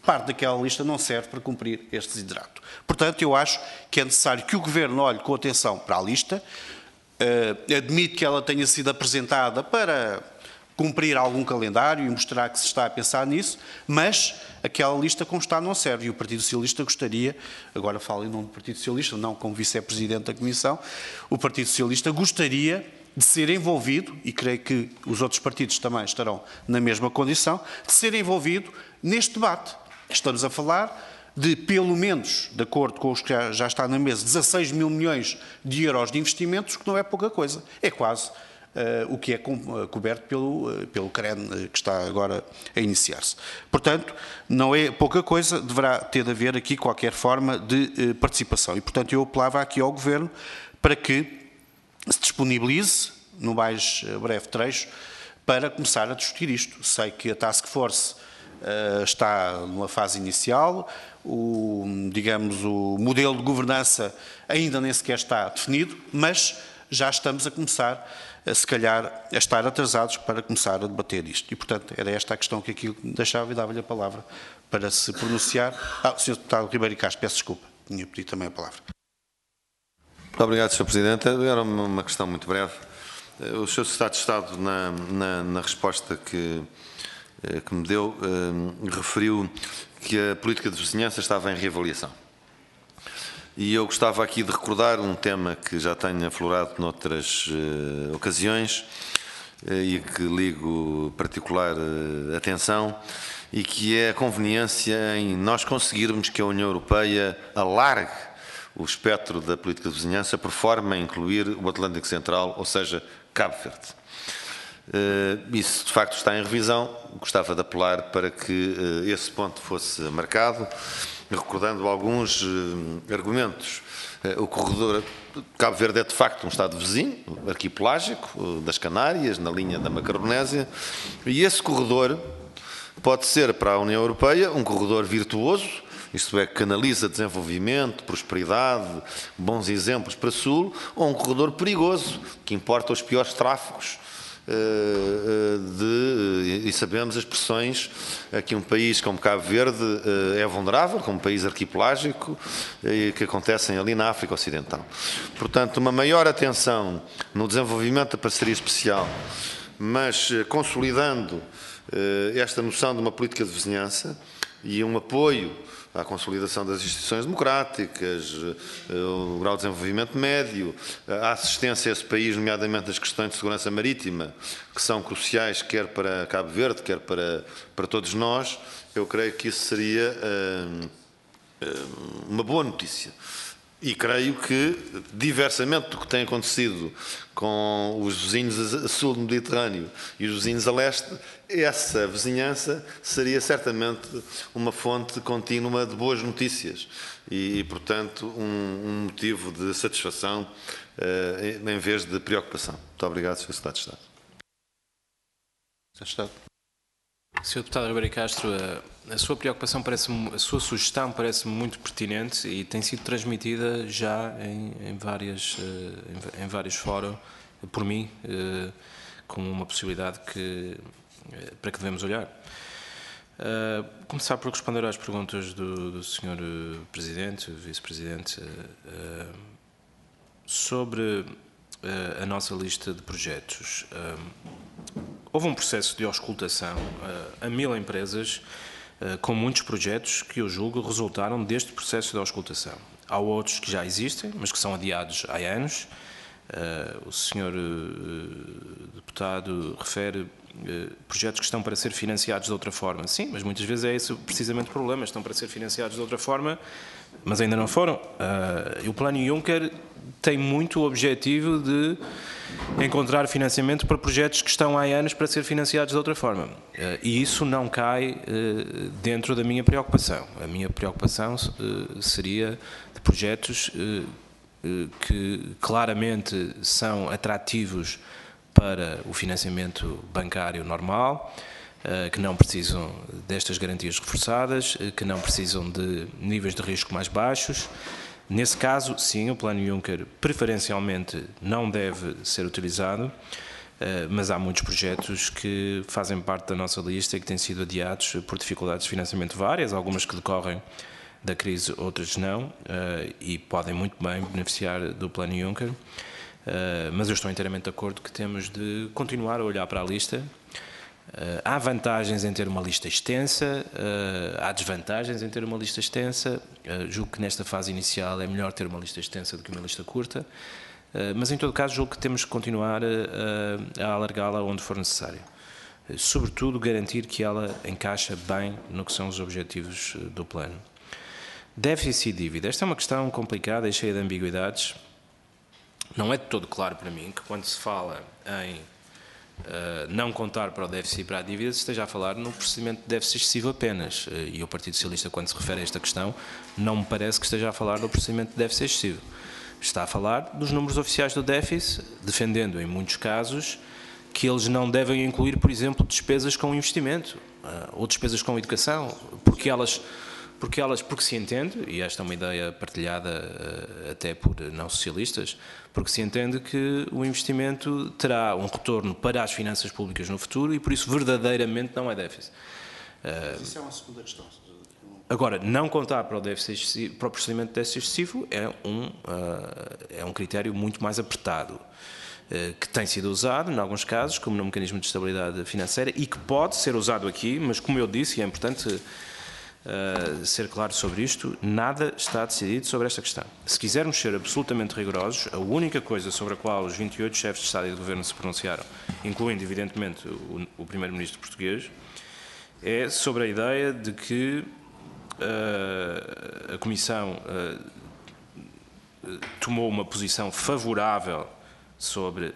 A: parte daquela lista não serve para cumprir este desidrato. Portanto, eu acho que é necessário que o Governo olhe com atenção para a lista, admito que ela tenha sido apresentada para cumprir algum calendário e mostrar que se está a pensar nisso, mas aquela lista como está não serve. E o Partido Socialista gostaria, agora falo em nome do Partido Socialista, não como Vice-Presidente da Comissão, o Partido Socialista gostaria de ser envolvido, e creio que os outros partidos também estarão na mesma condição, de ser envolvido neste debate. Estamos a falar de, pelo menos, de acordo com os que já está na mesa, 16 mil milhões de euros de investimentos, que não é pouca coisa. É quase o que é coberto pelo CREN, que está agora a iniciar-se. Portanto, não é pouca coisa, deverá ter de haver aqui qualquer forma de participação. E, portanto, eu apelava aqui ao Governo para que se disponibilize, no mais breve trecho, para começar a discutir isto. Sei que a Task Force está numa fase inicial, digamos, o modelo de governança ainda nem sequer está definido, mas já estamos a começar, se calhar, a estar atrasados para começar a debater isto. E, portanto, era esta a questão que aqui deixava e dava-lhe a palavra para se pronunciar. O Sr. Deputado Ribeiro Castro, peço desculpa, tinha pedido também a palavra.
F: Muito obrigado, Sr. Presidente. Era uma questão muito breve. O Sr. Secretário de Estado, na resposta que me deu, referiu que a política de vizinhança estava em reavaliação. E eu gostava aqui de recordar um tema que já tenho aflorado noutras ocasiões e que ligo particular atenção, e que é a conveniência em nós conseguirmos que a União Europeia alargue o espectro da política de vizinhança por forma a incluir o Atlântico Central, ou seja, Cabo Verde. Isso, de facto, está em revisão. Gostava de apelar para que esse ponto fosse marcado, recordando alguns argumentos. O corredor Cabo Verde é, de facto, um Estado vizinho, arquipelágico, das Canárias, na linha da Macaronésia, e esse corredor pode ser para a União Europeia um corredor virtuoso, isto é, que canaliza desenvolvimento, prosperidade, bons exemplos para o Sul, ou um corredor perigoso, que importa os piores tráficos, e sabemos as pressões a que um país como Cabo Verde é vulnerável, como um país arquipelágico, que acontecem ali na África Ocidental. Portanto, uma maior atenção no desenvolvimento da parceria especial, mas consolidando esta noção de uma política de vizinhança e um apoio à consolidação das instituições democráticas, o grau de desenvolvimento médio, a assistência a esse país, nomeadamente nas questões de segurança marítima, que são cruciais quer para Cabo Verde, quer para todos nós. Eu creio que isso seria uma boa notícia. E creio que, diversamente do que tem acontecido com os vizinhos a sul do Mediterrâneo e os vizinhos a leste, essa vizinhança seria certamente uma fonte contínua de boas notícias e portanto, um motivo de satisfação em vez de preocupação. Muito obrigado, Sr. Secretário de Estado.
B: Sr. Deputado Ribeiro Castro, a sua preocupação a sua sugestão parece-me muito pertinente e tem sido transmitida já em vários fóruns por mim como uma possibilidade para que devemos olhar. Começar por responder às perguntas do Sr. Presidente, Vice-Presidente, sobre a nossa lista de projetos. Houve um processo de auscultação a 1000 empresas com muitos projetos que eu julgo resultaram deste processo de auscultação. Há outros que já existem, mas que são adiados há anos. O Sr. Deputado refere projetos que estão para ser financiados de outra forma. Sim, mas muitas vezes é esse precisamente o problema. Estão para ser financiados de outra forma, mas ainda não foram. E o Plano Juncker tem muito o objetivo de encontrar financiamento para projetos que estão há anos para ser financiados de outra forma. E isso não cai dentro da minha preocupação. A minha preocupação seria de projetos que claramente são atrativos para o financiamento bancário normal, que não precisam destas garantias reforçadas, que não precisam de níveis de risco mais baixos. Nesse caso, sim, o Plano Juncker preferencialmente não deve ser utilizado, mas há muitos projetos que fazem parte da nossa lista e que têm sido adiados por dificuldades de financiamento várias, algumas que decorrem da crise, outras não, e podem muito bem beneficiar do Plano Juncker, mas eu estou inteiramente de acordo que temos de continuar a olhar para a lista. Há vantagens em ter uma lista extensa, há desvantagens em ter uma lista extensa. Julgo que nesta fase inicial é melhor ter uma lista extensa do que uma lista curta, mas em todo caso julgo que temos que continuar a alargá-la onde for necessário. Sobretudo garantir que ela encaixa bem no que são os objetivos do plano. Déficit e dívida. Esta é uma questão complicada e cheia de ambiguidades. Não é de todo claro para mim que quando se fala em não contar para o déficit e para a dívida, se esteja a falar no procedimento de déficit excessivo apenas. E o Partido Socialista, quando se refere a esta questão, não me parece que esteja a falar do procedimento de déficit excessivo. Está a falar dos números oficiais do déficit, defendendo, em muitos casos, que eles não devem incluir, por exemplo, despesas com investimento ou despesas com educação, porque se entende, e esta é uma ideia partilhada até por não socialistas, porque se entende que o investimento terá um retorno para as finanças públicas no futuro e por isso verdadeiramente não é déficit.
A: Isso é uma segunda questão.
B: Agora, não contar para o procedimento de déficit excessivo é um critério muito mais apertado, que tem sido usado, em alguns casos, como no mecanismo de estabilidade financeira e que pode ser usado aqui, mas como eu disse, e é importante ser claro sobre isto, nada está decidido sobre esta questão. Se quisermos ser absolutamente rigorosos, a única coisa sobre a qual os 28 chefes de Estado e de Governo se pronunciaram, incluindo evidentemente o Primeiro-Ministro português, é sobre a ideia de que a Comissão tomou uma posição favorável sobre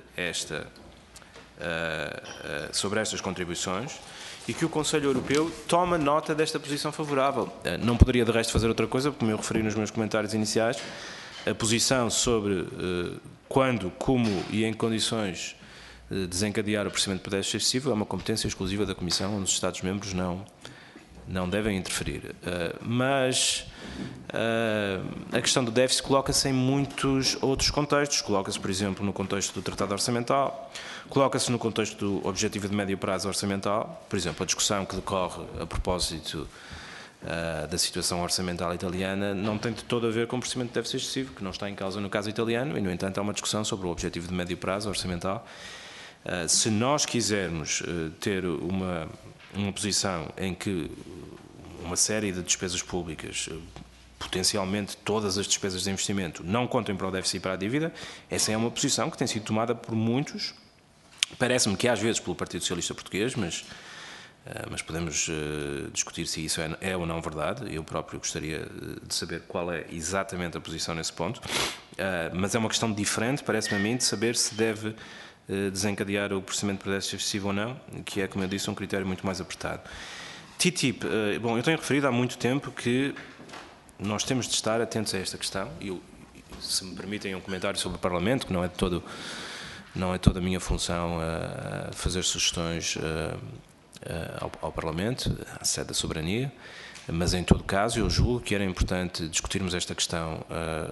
B: estas contribuições e que o Conselho Europeu toma nota desta posição favorável. Não poderia, de resto, fazer outra coisa, como eu referi nos meus comentários iniciais, a posição sobre quando, como e em que condições desencadear o procedimento de déficit excessivo é uma competência exclusiva da Comissão, onde os Estados-membros não devem interferir. Mas a questão do déficit coloca-se em muitos outros contextos. Coloca-se, por exemplo, no contexto do Tratado Orçamental, coloca-se no contexto do Objetivo de Médio Prazo Orçamental, por exemplo, a discussão que decorre a propósito da situação orçamental italiana não tem de todo a ver com o procedimento de déficit excessivo, que não está em causa no caso italiano, e, no entanto, há uma discussão sobre o Objetivo de Médio Prazo Orçamental. Se nós quisermos ter uma posição em que uma série de despesas públicas, potencialmente todas as despesas de investimento, não contem para o déficit e para a dívida, essa é uma posição que tem sido tomada por muitos, parece-me que às vezes pelo Partido Socialista Português, mas podemos discutir se isso é ou não verdade. Eu próprio gostaria de saber qual é exatamente a posição nesse ponto, mas é uma questão diferente, parece-me a mim, de saber se deve desencadear o procedimento de déficit excessivo ou não, que é, como eu disse, um critério muito mais apertado. TTIP, bom, eu tenho referido há muito tempo que nós temos de estar atentos a esta questão, e se me permitem um comentário sobre o Parlamento, que não é toda a minha função fazer sugestões ao Parlamento, à sede da soberania, mas em todo caso eu julgo que era importante discutirmos esta questão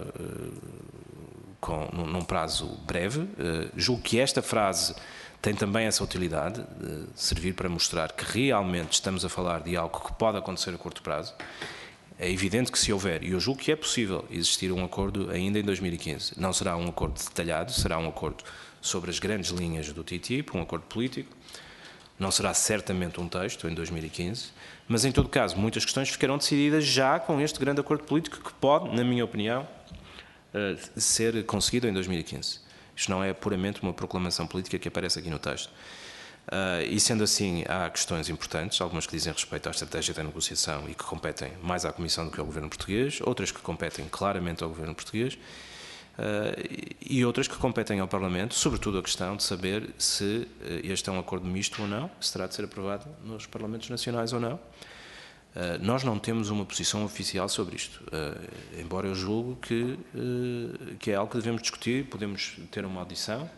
B: num prazo breve. Julgo que esta frase tem também essa utilidade, de servir para mostrar que realmente estamos a falar de algo que pode acontecer a curto prazo. É evidente que se houver, e eu julgo que é possível existir um acordo ainda em 2015, não será um acordo detalhado, será um acordo sobre as grandes linhas do TTIP, um acordo político, não será certamente um texto em 2015, mas em todo caso muitas questões ficarão decididas já com este grande acordo político que pode, na minha opinião, ser conseguido em 2015. Isto não é puramente uma proclamação política que aparece aqui no texto. E sendo assim, há questões importantes, algumas que dizem respeito à estratégia da negociação e que competem mais à Comissão do que ao Governo português, outras que competem claramente ao Governo português, e outras que competem ao Parlamento, sobretudo a questão de saber se este é um acordo misto ou não, se terá de ser aprovado nos Parlamentos Nacionais ou não. Nós não temos uma posição oficial sobre isto, embora eu julgo que é algo que devemos discutir, podemos ter uma audição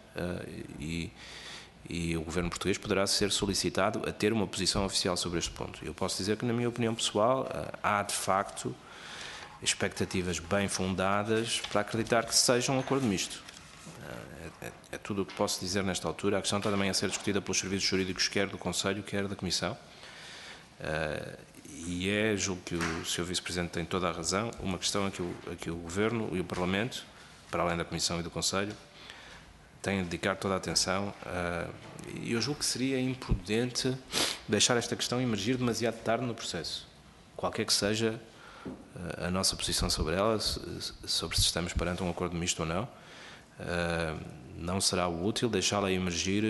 B: e o Governo português poderá ser solicitado a ter uma posição oficial sobre este ponto. Eu posso dizer que, na minha opinião pessoal, há de facto expectativas bem fundadas para acreditar que seja um acordo misto. É tudo o que posso dizer nesta altura. A questão está também a ser discutida pelos serviços jurídicos, quer do Conselho, quer da Comissão. E julgo que o Sr. Vice-Presidente tem toda a razão, uma questão a que o Governo e o Parlamento, para além da Comissão e do Conselho, têm de dedicar toda a atenção. E eu julgo que seria imprudente deixar esta questão emergir demasiado tarde no processo. Qualquer que seja a nossa posição sobre ela, sobre se estamos perante um acordo misto ou não, não será útil deixá-la emergir,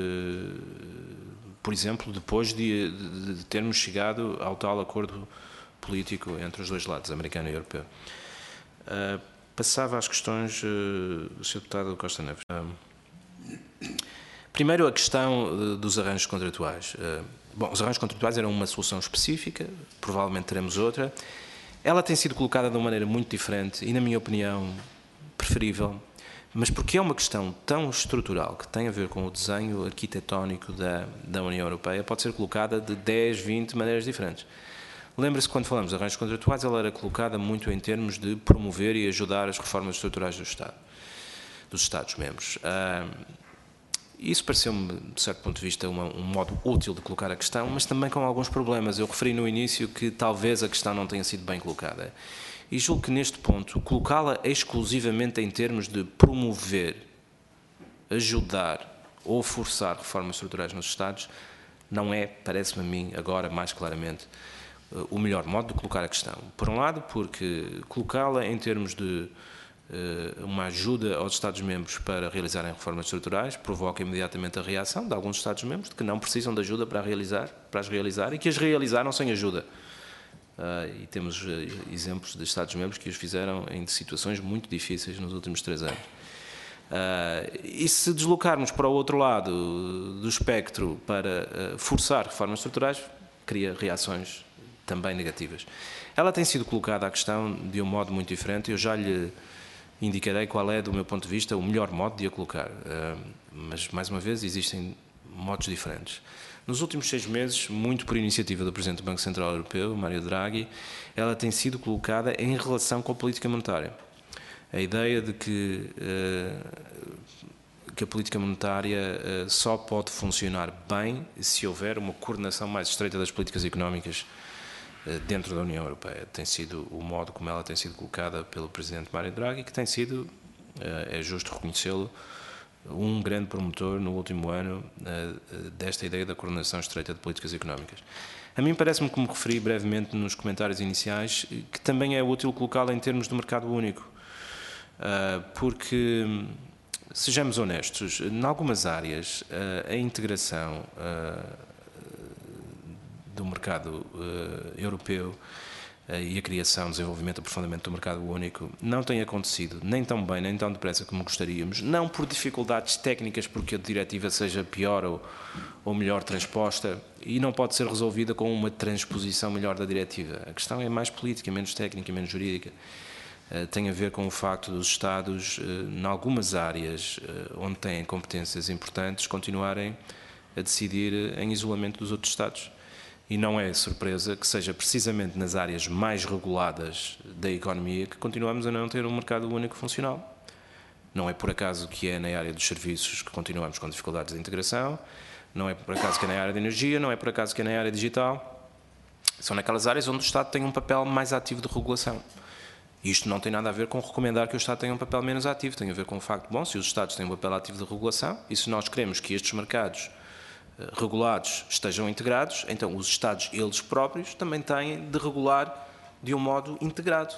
B: por exemplo, depois de termos chegado ao tal acordo político entre os dois lados, americano e europeu. Passava às questões do Sr. Deputado Costa Neves. Primeiro, a questão dos arranjos contratuais. Bom, os arranjos contratuais eram uma solução específica, provavelmente teremos outra. Ela tem sido colocada de uma maneira muito diferente e, na minha opinião, preferível, mas porque é uma questão tão estrutural que tem a ver com o desenho arquitetónico da União Europeia, pode ser colocada de 10, 20 maneiras diferentes. Lembre-se que quando falamos de arranjos contratuais, ela era colocada muito em termos de promover e ajudar as reformas estruturais do Estado, dos Estados-membros. Isso pareceu-me, de certo ponto de vista, um modo útil de colocar a questão, mas também com alguns problemas. Eu referi no início que talvez a questão não tenha sido bem colocada. E julgo que neste ponto, colocá-la exclusivamente em termos de promover, ajudar ou forçar reformas estruturais nos Estados, não é, parece-me a mim, agora mais claramente, o melhor modo de colocar a questão. Por um lado, porque colocá-la em termos de uma ajuda aos Estados-membros para realizarem reformas estruturais provoca imediatamente a reação de alguns Estados-membros de que não precisam de ajuda para as realizar e que as realizaram sem ajuda. E temos exemplos de Estados-membros que os fizeram em situações muito difíceis nos últimos 3 anos. E se deslocarmos para o outro lado do espectro para forçar reformas estruturais, cria reações também negativas. Ela tem sido colocada a questão de um modo muito diferente, eu já lhe indicarei qual é, do meu ponto de vista, o melhor modo de a colocar. Mas, mais uma vez, existem modos diferentes. Nos últimos 6 meses, muito por iniciativa do Presidente do Banco Central Europeu, Mário Draghi, ela tem sido colocada em relação com a política monetária. A ideia de que a política monetária só pode funcionar bem se houver uma coordenação mais estreita das políticas económicas dentro da União Europeia. Tem sido o modo como ela tem sido colocada pelo Presidente Mário Draghi, que tem sido, é justo reconhecê-lo, um grande promotor no último ano desta ideia da coordenação estreita de políticas económicas. A mim parece-me, como referi brevemente nos comentários iniciais, que também é útil colocá-la em termos do mercado único, porque, sejamos honestos, em algumas áreas a integração do mercado europeu e a criação, desenvolvimento, aprofundamento do mercado único não tem acontecido nem tão bem, nem tão depressa como gostaríamos, não por dificuldades técnicas, porque a diretiva seja pior ou melhor transposta, e não pode ser resolvida com uma transposição melhor da diretiva. A questão é mais política, menos técnica, menos jurídica. Tem a ver com o facto dos Estados, em algumas áreas onde têm competências importantes, continuarem a decidir em isolamento dos outros Estados. E não é surpresa que seja precisamente nas áreas mais reguladas da economia que continuamos a não ter um mercado único funcional. Não é por acaso que é na área dos serviços que continuamos com dificuldades de integração, não é por acaso que é na área da energia, não é por acaso que é na área digital. São naquelas áreas onde o Estado tem um papel mais ativo de regulação. E isto não tem nada a ver com recomendar que o Estado tenha um papel menos ativo, tem a ver com o facto, bom, se os Estados têm um papel ativo de regulação e se nós queremos que estes mercados regulados estejam integrados, então os Estados, eles próprios, também têm de regular de um modo integrado.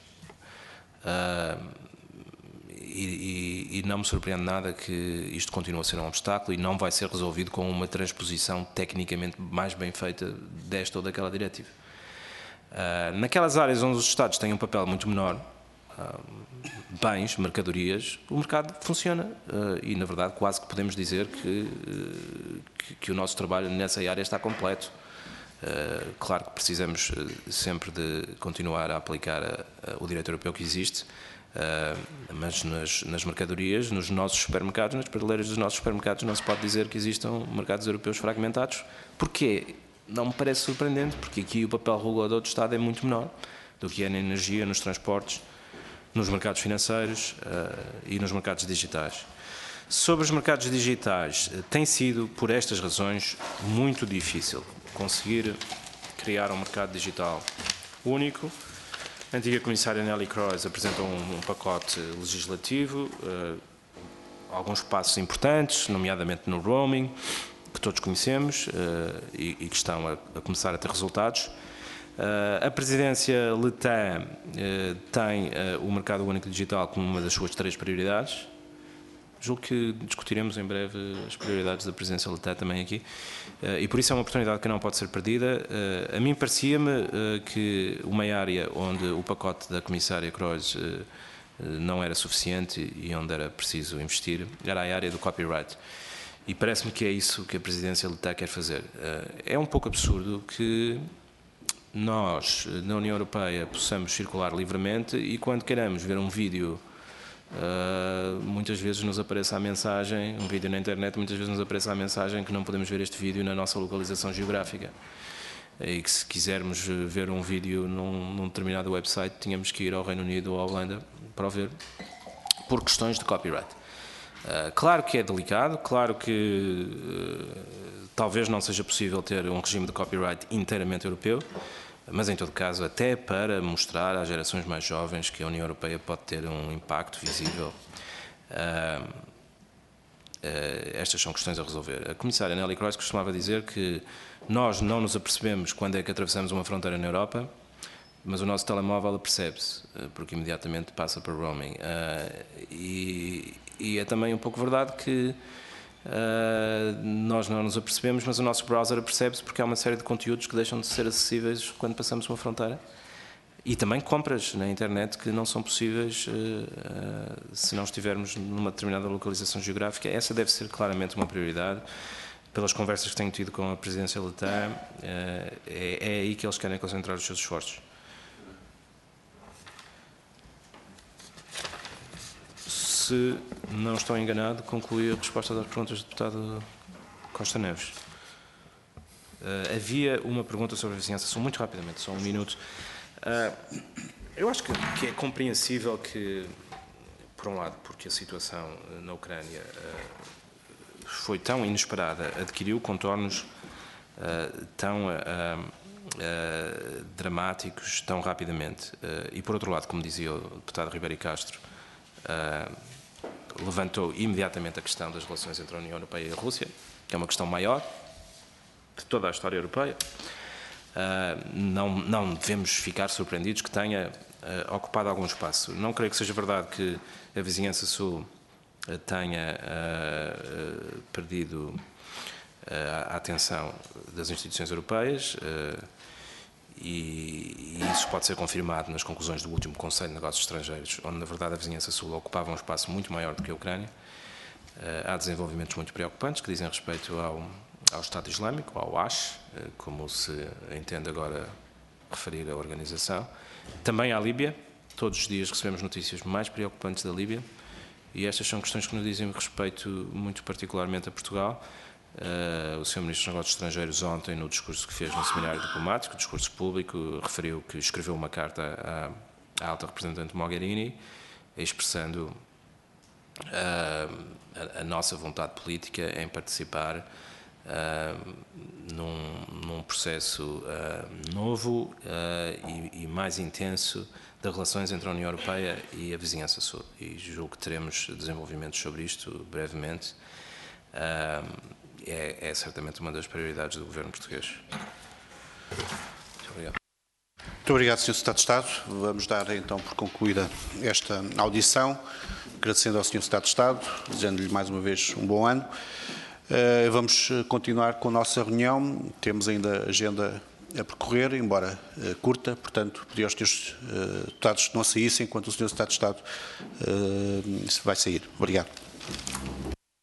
B: E não me surpreende nada que isto continue a ser um obstáculo e não vai ser resolvido com uma transposição tecnicamente mais bem feita desta ou daquela diretiva. Naquelas áreas onde os Estados têm um papel muito menor, bens, mercadorias, o mercado funciona e, na verdade, quase que podemos dizer que o nosso trabalho nessa área está completo. Claro que precisamos sempre de continuar a aplicar o direito europeu que existe, mas nas mercadorias, nos nossos supermercados, nas prateleiras dos nossos supermercados, não se pode dizer que existam mercados europeus fragmentados. Porquê? Não me parece surpreendente, porque aqui o papel regulador do Estado é muito menor do que é na energia, nos transportes nos mercados financeiros e nos mercados digitais. Sobre os mercados digitais, tem sido, por estas razões, muito difícil conseguir criar um mercado digital único. A antiga comissária Neelie Kroes apresentou um pacote legislativo, alguns passos importantes, nomeadamente no roaming, que todos conhecemos e que estão a começar a ter resultados. A presidência letã tem o mercado único digital como uma das suas 3 prioridades. Julgo que discutiremos em breve as prioridades da presidência letã também aqui, e por isso é uma oportunidade que não pode ser perdida. A mim parecia-me que uma área onde o pacote da comissária Kroes não era suficiente e onde era preciso investir era a área do copyright. E parece-me que é isso que a presidência letã quer fazer. É um pouco absurdo que nós, na União Europeia, possamos circular livremente e quando queiramos ver um vídeo, muitas vezes nos aparece a mensagem, um vídeo na internet, muitas vezes nos aparece a mensagem que não podemos ver este vídeo na nossa localização geográfica. E que se quisermos ver um vídeo num determinado website, tínhamos que ir ao Reino Unido ou à Holanda para o ver, por questões de copyright. Claro que é delicado, claro que talvez não seja possível ter um regime de copyright inteiramente europeu, mas em todo caso até para mostrar às gerações mais jovens que a União Europeia pode ter um impacto visível. Estas são questões a resolver. A comissária Neelie Kroes costumava dizer que nós não nos apercebemos quando é que atravessamos uma fronteira na Europa, mas o nosso telemóvel apercebe-se, porque imediatamente passa para roaming. E é também um pouco verdade que nós não nos apercebemos, mas o nosso browser apercebe-se porque há uma série de conteúdos que deixam de ser acessíveis quando passamos uma fronteira. E também compras na internet que não são possíveis se não estivermos numa determinada localização geográfica. Essa deve ser claramente uma prioridade. Pelas conversas que tenho tido com a presidência letã, é aí que eles querem concentrar os seus esforços. Se não estou enganado, concluí a resposta das perguntas do deputado Costa Neves. Havia uma pergunta sobre a vizinhança, só muito rapidamente, só um minuto. Eu acho que é compreensível que, por um lado, porque a situação na Ucrânia foi tão inesperada, adquiriu contornos tão dramáticos tão rapidamente. E, por outro lado, como dizia o deputado Ribeiro Castro, levantou imediatamente a questão das relações entre a União Europeia e a Rússia, que é uma questão maior de toda a história europeia. Não devemos ficar surpreendidos que tenha ocupado algum espaço. Não creio que seja verdade que a vizinhança sul tenha perdido a atenção das instituições europeias e isso pode ser confirmado nas conclusões do último Conselho de Negócios Estrangeiros, onde na verdade a vizinhança sul ocupava um espaço muito maior do que a Ucrânia. Há desenvolvimentos muito preocupantes que dizem respeito ao Estado Islâmico, ao Daesh, como se entende agora referir a organização. Também à Líbia, todos os dias recebemos notícias mais preocupantes da Líbia e estas são questões que nos dizem respeito muito particularmente a Portugal. O Sr. Ministro dos Negócios Estrangeiros ontem, no discurso que fez no seminário diplomático, discurso público, referiu que escreveu uma carta à alta representante Mogherini, expressando a nossa vontade política em participar num processo novo e mais intenso de relações entre a União Europeia e a vizinhança sul. E julgo que teremos desenvolvimentos sobre isto brevemente. É certamente uma das prioridades do governo português. Muito obrigado.
A: Muito obrigado, Sr. Secretário de Estado. Vamos dar então por concluída esta audição, agradecendo ao Sr. Secretário de Estado, desejando-lhe mais uma vez um bom ano. Vamos continuar com a nossa reunião, temos ainda agenda a percorrer, embora curta, portanto, pedi aos senhores deputados que não saíssem enquanto o Sr. Secretário de Estado vai sair. Obrigado.